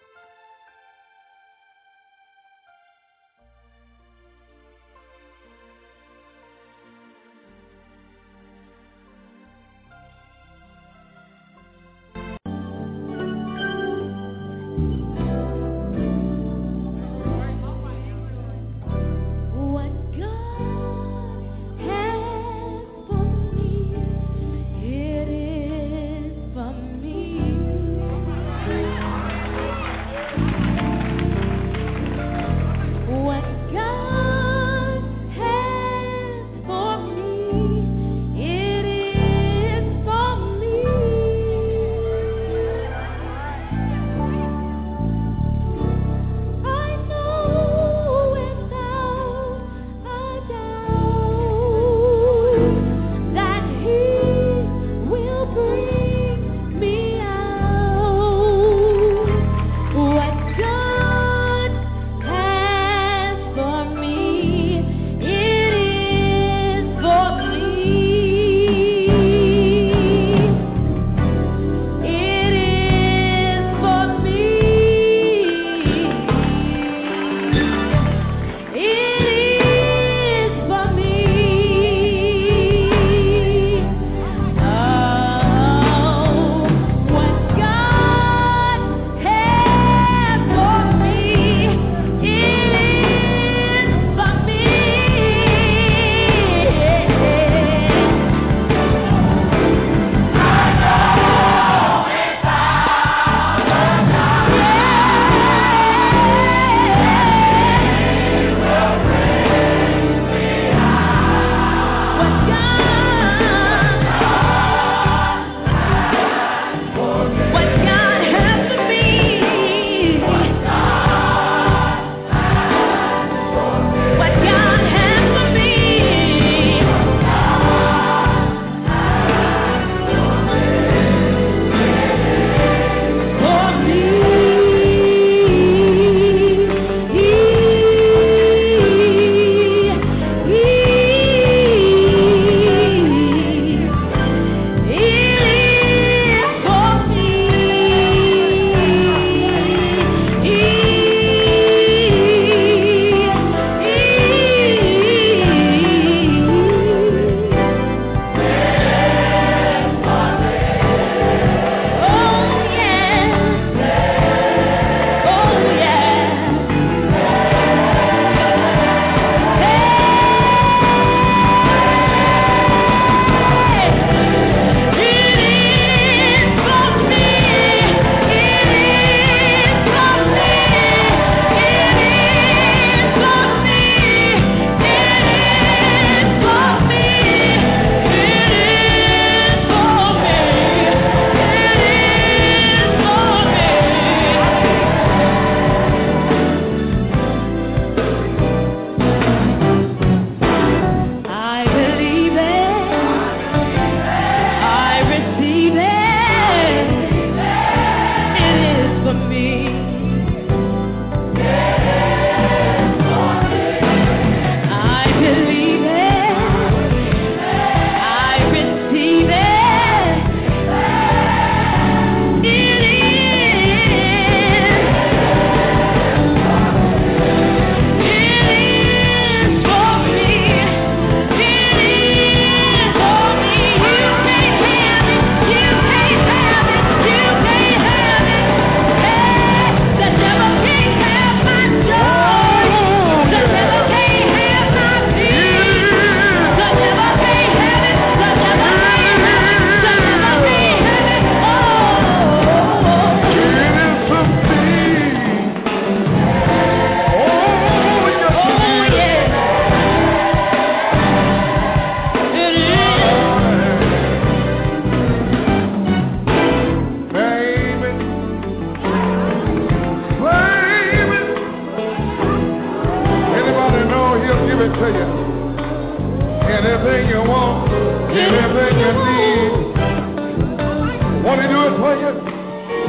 anything you want, anything you need. Want to do it for you? Yes, do.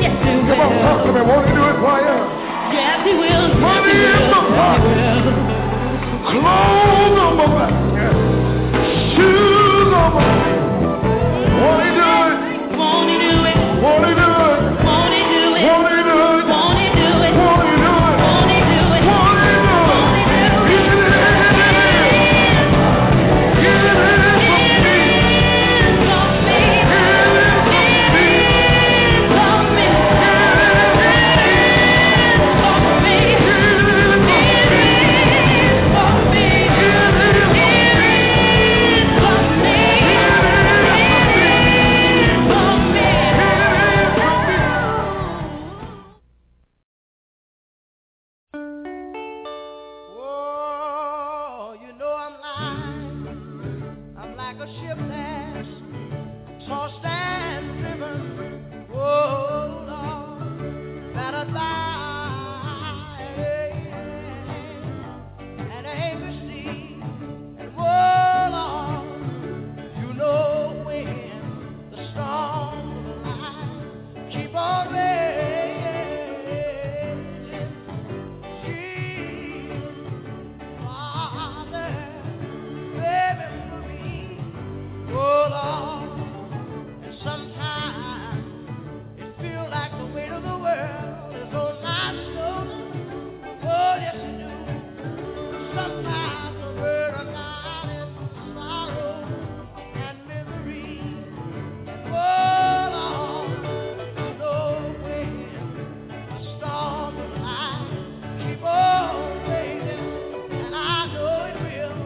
Come on, talk to me. Won't he do it for you? Yes, he will. Money in my pocket. Clothes on my back. Shoes on my feet. Won't he do it? Won't he do it? Won't he do it? Won't he do it? Won't he do it? Won't he do it? Won't he do it? Won't he do it? Won't he do it? Won't he do it? Get it in. Get it in for me. For me. For me. For me. Whoa, you know I'm lying. I'm like a ship that's tossed and driven. Whoa, Lord, battered by an angry sea. And whoa, Lord, you know when the storms of life keep on raging. Oh Lord, and sometimes it feels like the weight of the world is on my shoulders. Oh yes it do. Sometimes the burden down is sorrow and misery. Oh Lord, you know when the storms of life keep on raging, and I know it will.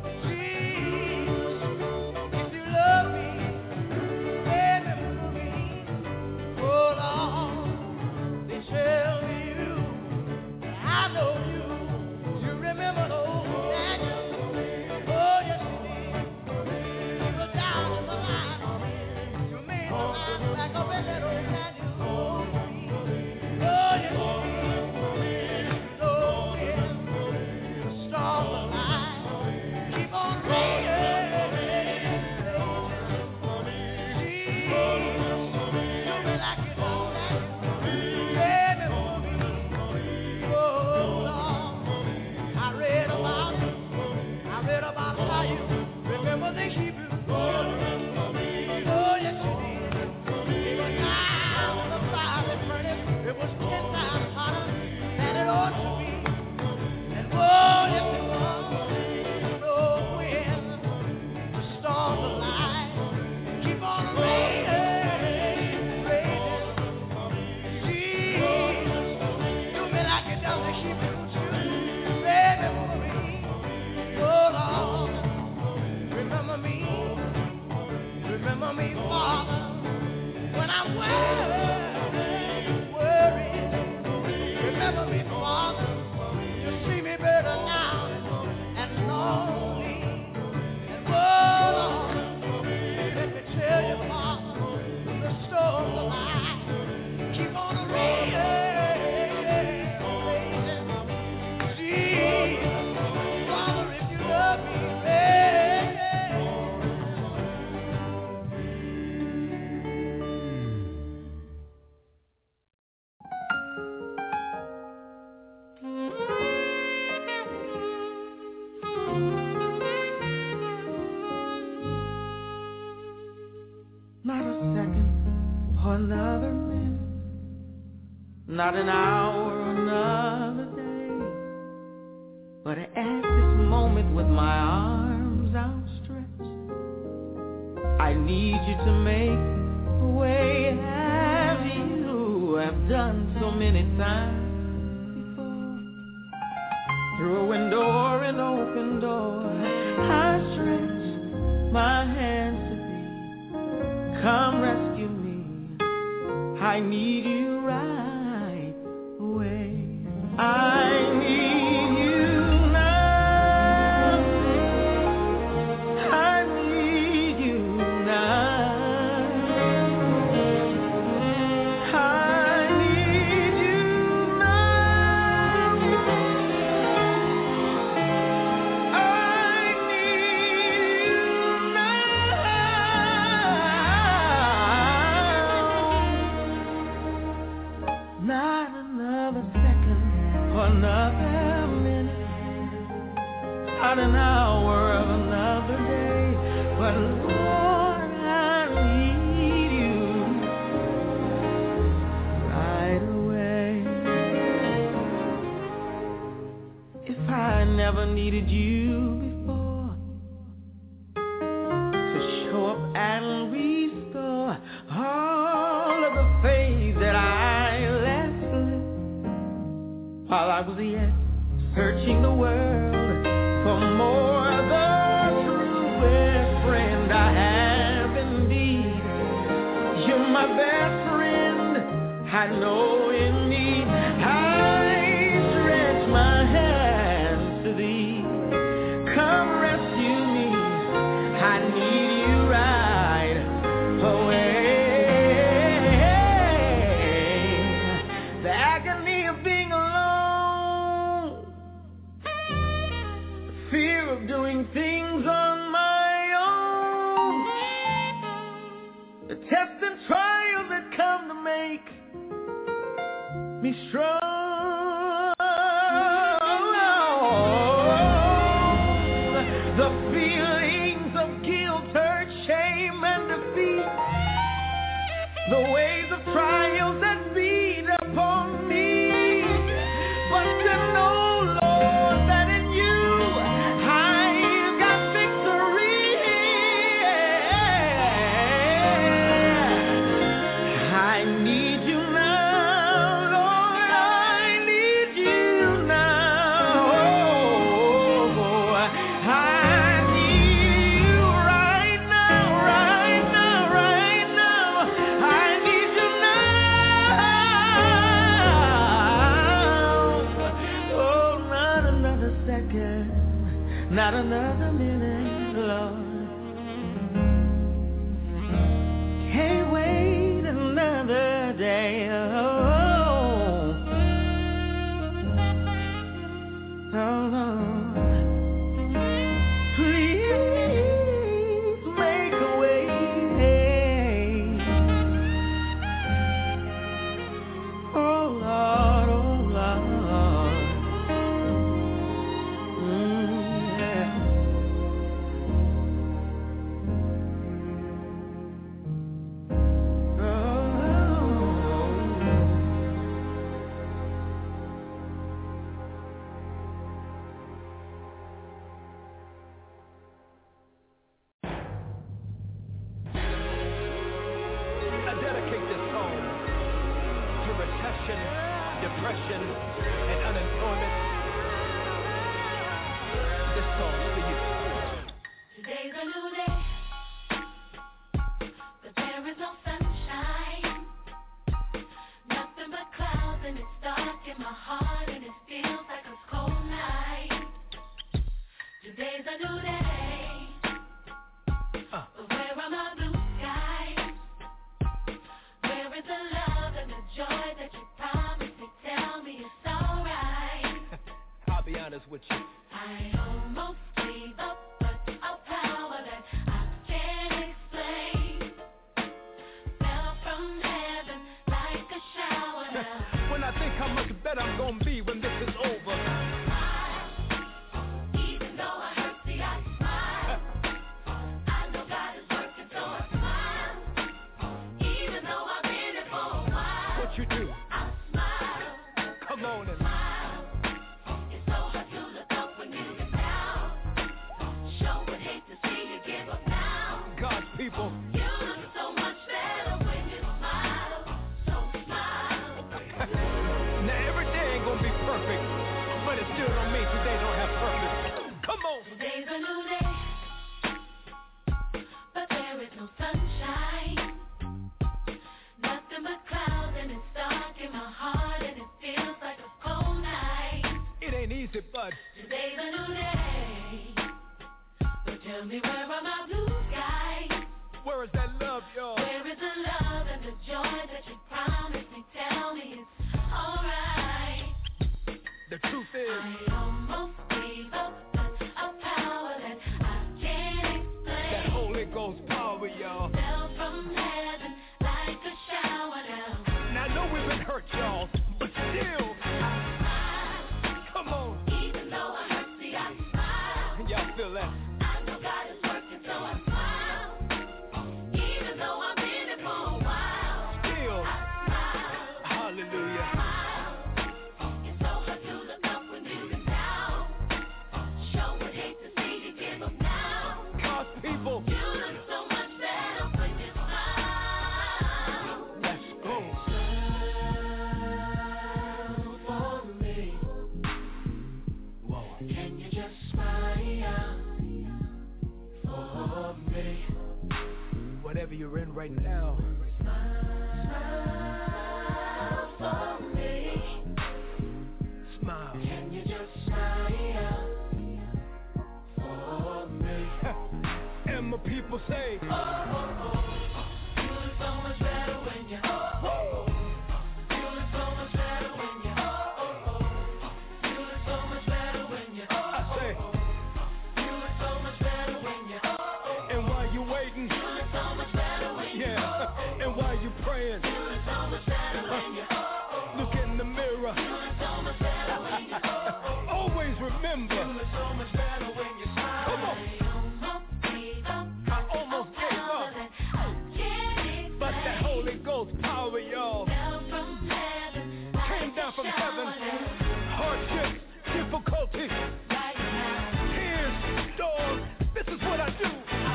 Not an hour, another day, but at this moment with my arms outstretched, I need you to make a way as you have done so many times before. Through a window or an open door, I stretch my hands to thee. Come rescue me, I need you right. I need you now. I need you now. I need you now. I need you now. another minute, not an hour of another day, but Lord, I need you right away. If I never needed you before to show up and restore all of the faith that I left while I was yet searching the world for more, the truest friend I have indeed. You're my best friend, I know in need. I stretch my hands to thee. Come rescue me, I need you right away. The agony of being alone, the fear of doing things on my own, the tests and trials that come to make me strong. The feelings of guilt, hurt, shame, and defeat, the waves of trials that beat upon me, but to know, Lord, that in you I've got victory. I need you now, Lord, I need you now. I need you right now, right now, right now. I need you now. Oh, not another second, not another minute, Lord. Can't wait another day. Oh, oh Lord, please make a way. Oh Lord, oh Lord, mm, yeah. I dedicate this song to recession, depression, and unemployment. This song's for you. Today's a new day, but there is no sunshine. Nothing but clouds, and it's dark in my heart, and it feels like a cold night. Today's a new day, Uh. but where are my blue skies? Where is the love and the joy that you promised me? Tell me it's alright. I'll be honest with you. I almost gave up, but a power that I can't explain fell from heaven like a shower now. When I think how much better I'm gonna be when this is over. Even though I hurt, see, I smile. I know God is working, so I smile. Even though I've been it for a while, What you do? I smile, Come on and smile. It's so hard to look up when you get down. Sure would hate to see you give up now. God's people. You look so much better when you smile, so smile. Now every day ain't gonna be perfect, but it still don't mean today don't have purpose. Come on. Today's a new day, but there is no sunshine. Nothing but clouds, and it's dark in my heart, and it feels like a cold night. It ain't easy, but Today's a new day, but tell me, where are my blue skies? where is that love, y'all? Where is the love and the joy that you promised me? Tell me it's alright. The truth is, I almost gave up, but a power that I can't that explain Holy Ghost power, y'all. fell from heaven like a shower now. Now I know we've been hurt, y'all, but still, nevertheless. I know God is working, so I smile. Even though I've been it for a while. Still, I smile. hallelujah. Smile. It's so hard to look up when you've been down. Sure would hate to see you give up now. God's people. You look so much better when you smile. Let's go. For me. Whoa. Can you just smile for me? Whatever you're in right now. Smile for me. Smile. Can you just smile for me? And my people say, Oh, oh, oh. You look so much better when you oh, oh, oh. You look so much better when you oh, oh, oh. You look so much better when you oh, I say, oh, oh. You look so much better when you oh, oh, oh. and while you waiting, You look so much better when you yeah, oh, oh, oh. and while you praying, You look so much better when you oh, oh, oh. look in the mirror. You look so much better when you oh, oh, oh. Always remember, You look so much better when you smile. come on. I almost gave up, but that Holy Ghost power, y'all, came down from heaven. Hardships, difficulties, tears, storms. This is what I do.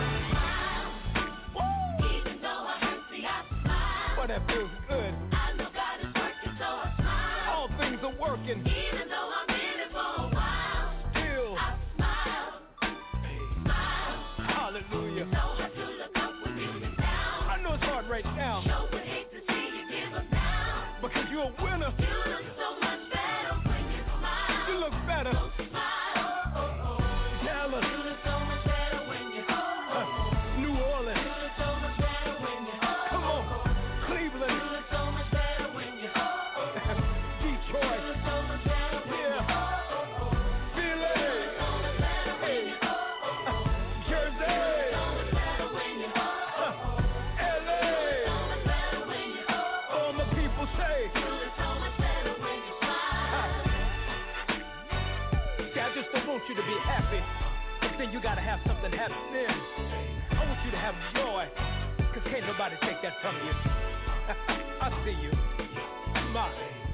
Even though I hurt, see, I smile. But that feels good. I know God is working, so I smile. All things are working. Even though I'm in it for a while, Still, I smile. Smile. hallelujah. So hard to look up when you've been down. I know it's hard right now, Sure would hate to see you give up now. because you're a winner. You look so much better when you smile. You look better. So smile. Oh, oh, oh. Dallas, You look so much better when you oh, oh, uh, oh. New You Orleans, look so much better when you oh, come oh, on, oh. You Cleveland, look so much better when you oh, oh, oh. You Detroit, look so much better when you yeah, oh, oh, oh. Philly, So much better when you oh, oh, oh. Jersey, So much better when you oh, oh, oh. L A. So much better when you oh, oh, All my people say, you look so much better when you smile. see, I just don't want you to be happy, but then you gotta have something happen then. I want you to have joy, cause can't nobody take that from you. I see you. Smile.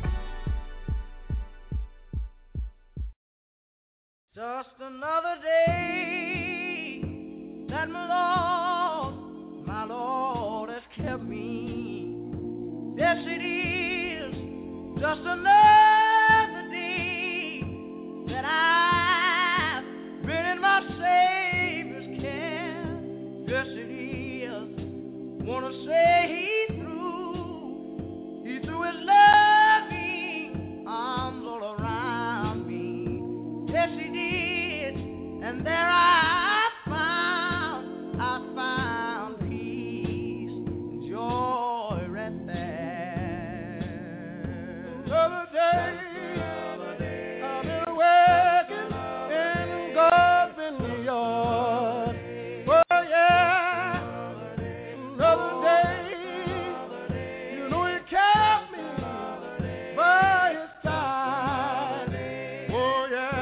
Just another day that my Lord, my Lord has kept me. Yes, it is just another day that I've been in my Savior's care. Yes, it is. Wanna say He threw, He threw His loving arms all around me. Yes, He did, and there I found, I found peace and joy right there. Another day, I've been working in God's vineyard. Oh yeah, another day, you know He kept me by His side. Oh yeah.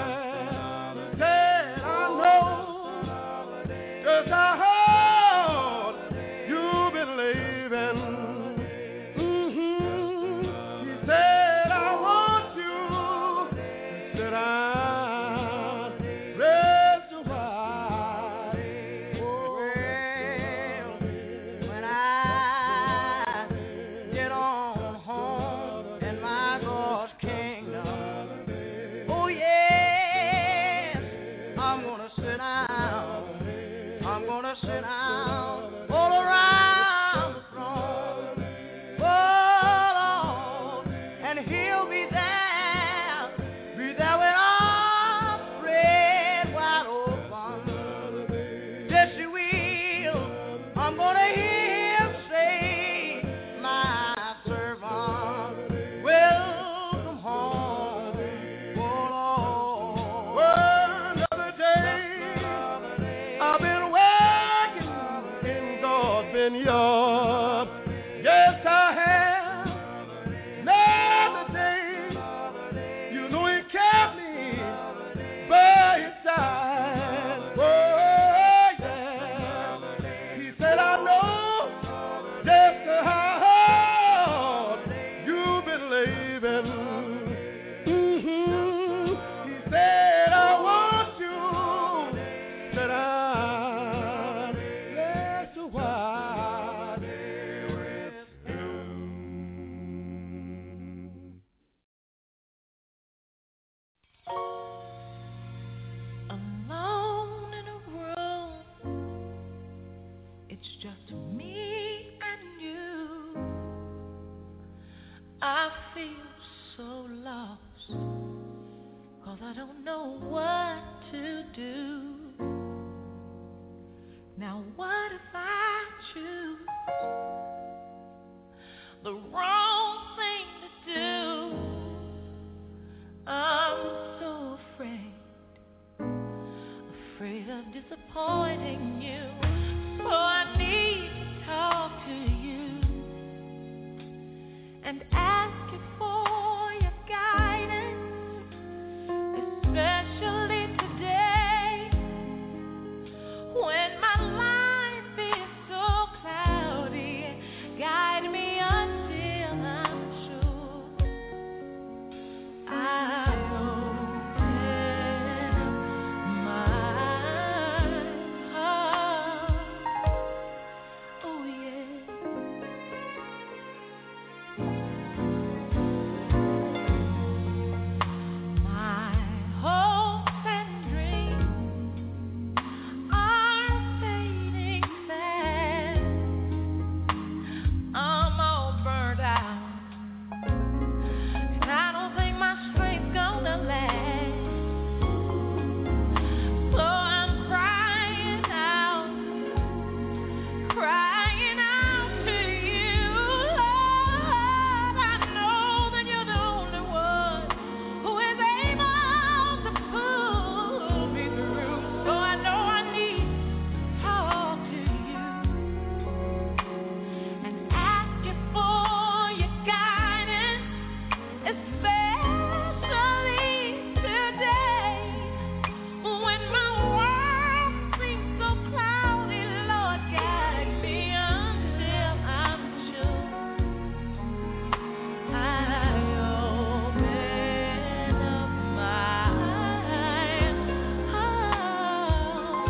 Just how hard you've been living. Mm-hmm. He said, I want you to sit down, rest your mind. Oh, well, when I get on home in my God's kingdom, oh yes, I'm gonna sit down. I'm gonna sit down all around the throne, oh Lord, and He'll be there, be there with arms spread wide open. Yes, He will. I'm gonna hear Him say, my servant, welcome home, oh Lord. Well, another day, I've been vineyard. Yes, I have. Another day, you know He kept me by His side. Oh, what to do. Now what if I choose the wrong thing to do? I'm so afraid, afraid of disappointing you. So I need to talk to you and ask you for your guidance, especially today when my life is so cloudy. Guide me until I'm sure I open my heart. Oh yeah. My hopes and dreams are fading fast. I'm all burned out, and I don't think my strength's gonna last. So I'm crying out, crying out to you, Lord. I know that you're the only one who is able to pull me through. So I know I need to talk to you and ask you for your guidance, especially today when my world seems so cloudy. Lord, guide me until I'm sure I open up my heart.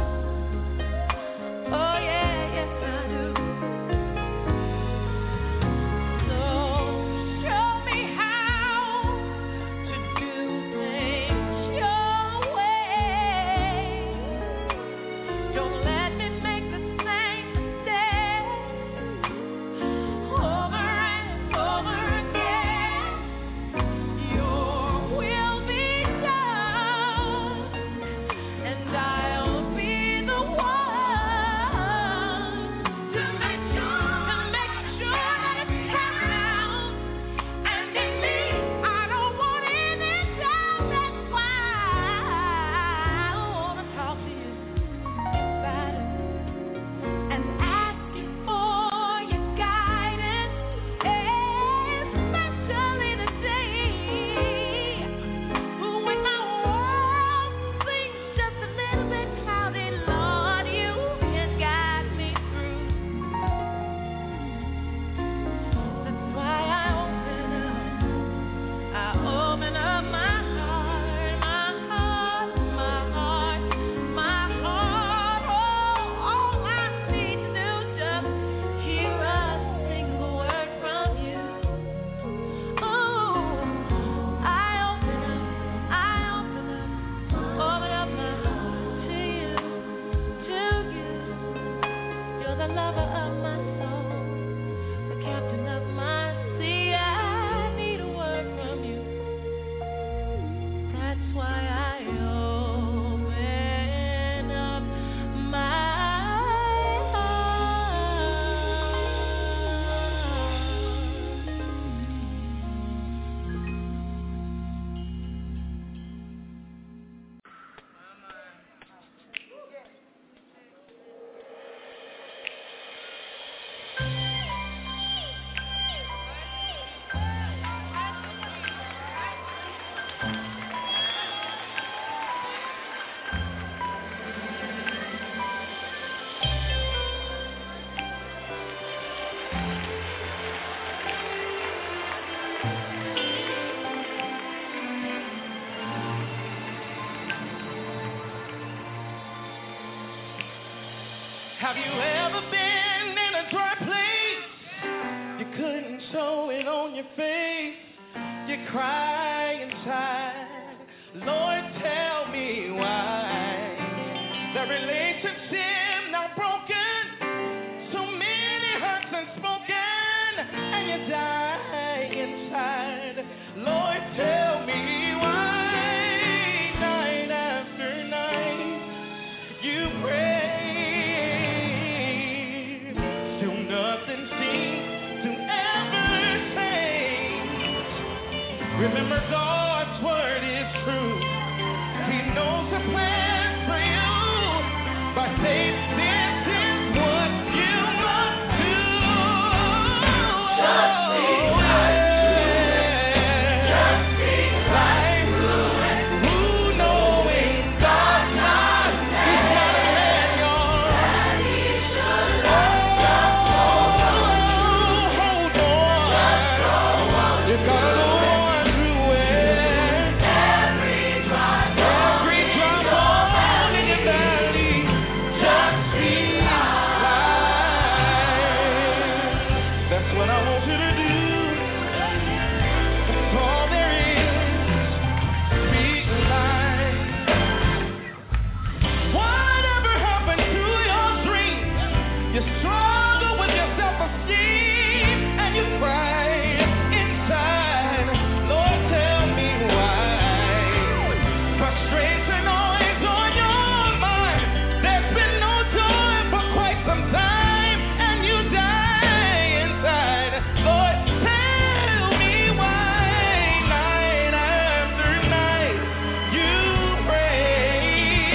Oh yeah, yes I do. So show me how to do things your way. Don't let me make the same mistake over and over again. Your will be done, and I'll be the one to make sure, to make sure that it's turned out. And in me, I don't want any doubt. That's why I wanna talk to you about it and ask you for your guidance, especially today when my world seems just a little bit cloudy. Lord, you can guide me through. That's why I open up, I open up my heart, my heart, my heart, my heart. Oh, all I need to do is just hear a single word from you. Oh, I open up, I open up, open up my heart to you, to you. You're the lover of my soul, the captain of my sea. I need a word from you. That's why I open up my heart. Have you ever been in a dry place? You couldn't show it on your face. You cry inside. Lord, tell me why. The relationship now broken. So many hurts unspoken. And you die inside. Lord, tell me why. Night Remember, God's word is true. He knows the plan for you. By faith, this is what you must do. Just speak life to it. Just speak life to it. Who knowing God's not, He's got a plan, y'all. And He should not just hold on. Hold on. Just hold on. You gotta go on through it. Every drop, every drop on in your valley. Just speak life. That's what I want you to do. That's all there is. Speak life. Whatever happened to your dreams? You struggle with your self-esteem and you cry inside. Lord, tell me why. Frustration always on your mind. There's been no joy for quite some time, and you die inside. Lord, tell me why. Night after night, you pray.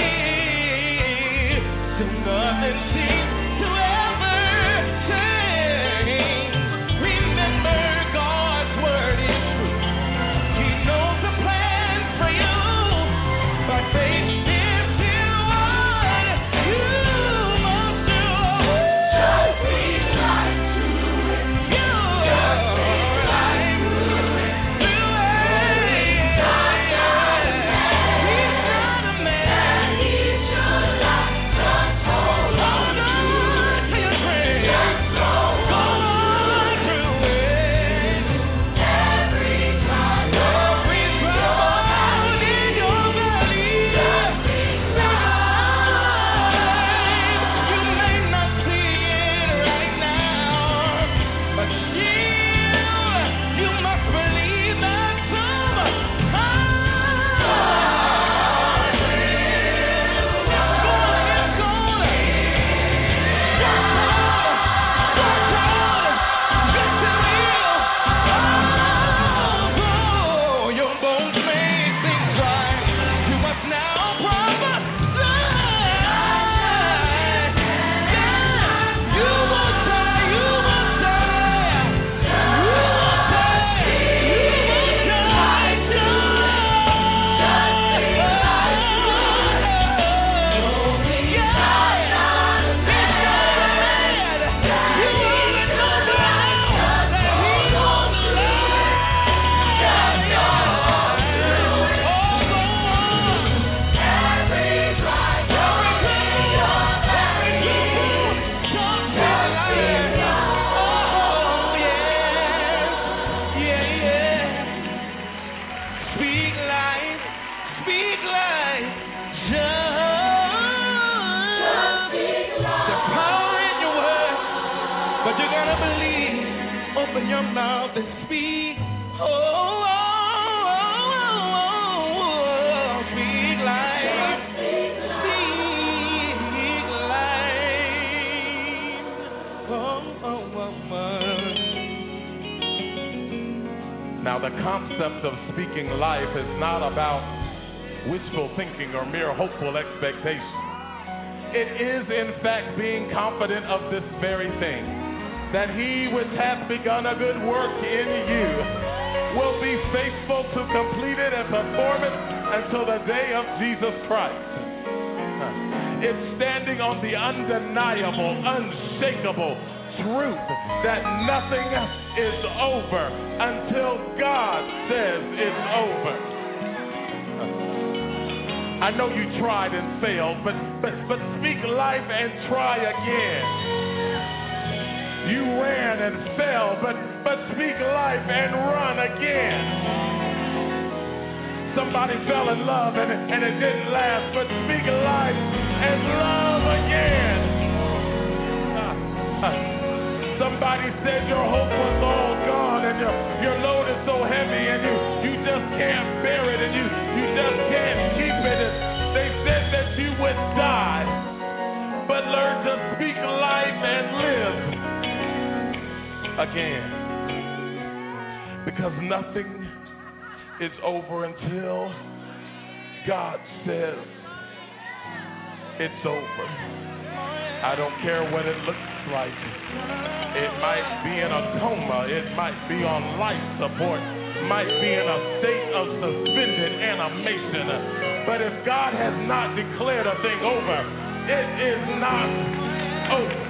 Still nothing seems to ever change. Remember, God's word is true. He knows the plans for you. By faith, this is what you must do. Just speak life to it. You just speak life to it. Do it. God got a man. He's got a man. And He should not just hold on to your dreams. Just go on through it. Every drop, every drop in your valley. Just speak life. You may not see it right now, but still you must believe that somehow it's gonna, oh, your bones may seem dry. You must now prophesy. Yeah, you won't die, you won't die. You won't die, you won't die. Speak life, speak life, just there's power in your words, but you gotta believe. Open your mouth and speak. Oh, oh, oh, oh, oh, speak life, speak life. Oh, oh, oh, oh. Now, the concept of speaking life is not about wishful thinking or mere hopeful expectation. It is, in fact, being confident of this very thing, that He which hath begun a good work in you will be faithful to complete it and perform it until the day of Jesus Christ. It's standing on the undeniable, unshakable truth that nothing is over until God says it's over. I know you tried and failed, but but but speak life and try again. You ran and fell, but but speak life and run again. Somebody fell in love and, and it didn't last, but speak life and love again. Uh, uh. Somebody said your hope was all gone and your, your load is so heavy and you, you just can't bear it and you, you just can't keep it. And they said that you would die, but learn to speak life and live again. Because nothing it's over until God says it's over. I don't care what it looks like. It might be in a coma. It might be on life support. Might be in a state of suspended animation. But if God has not declared a thing over, it is not over.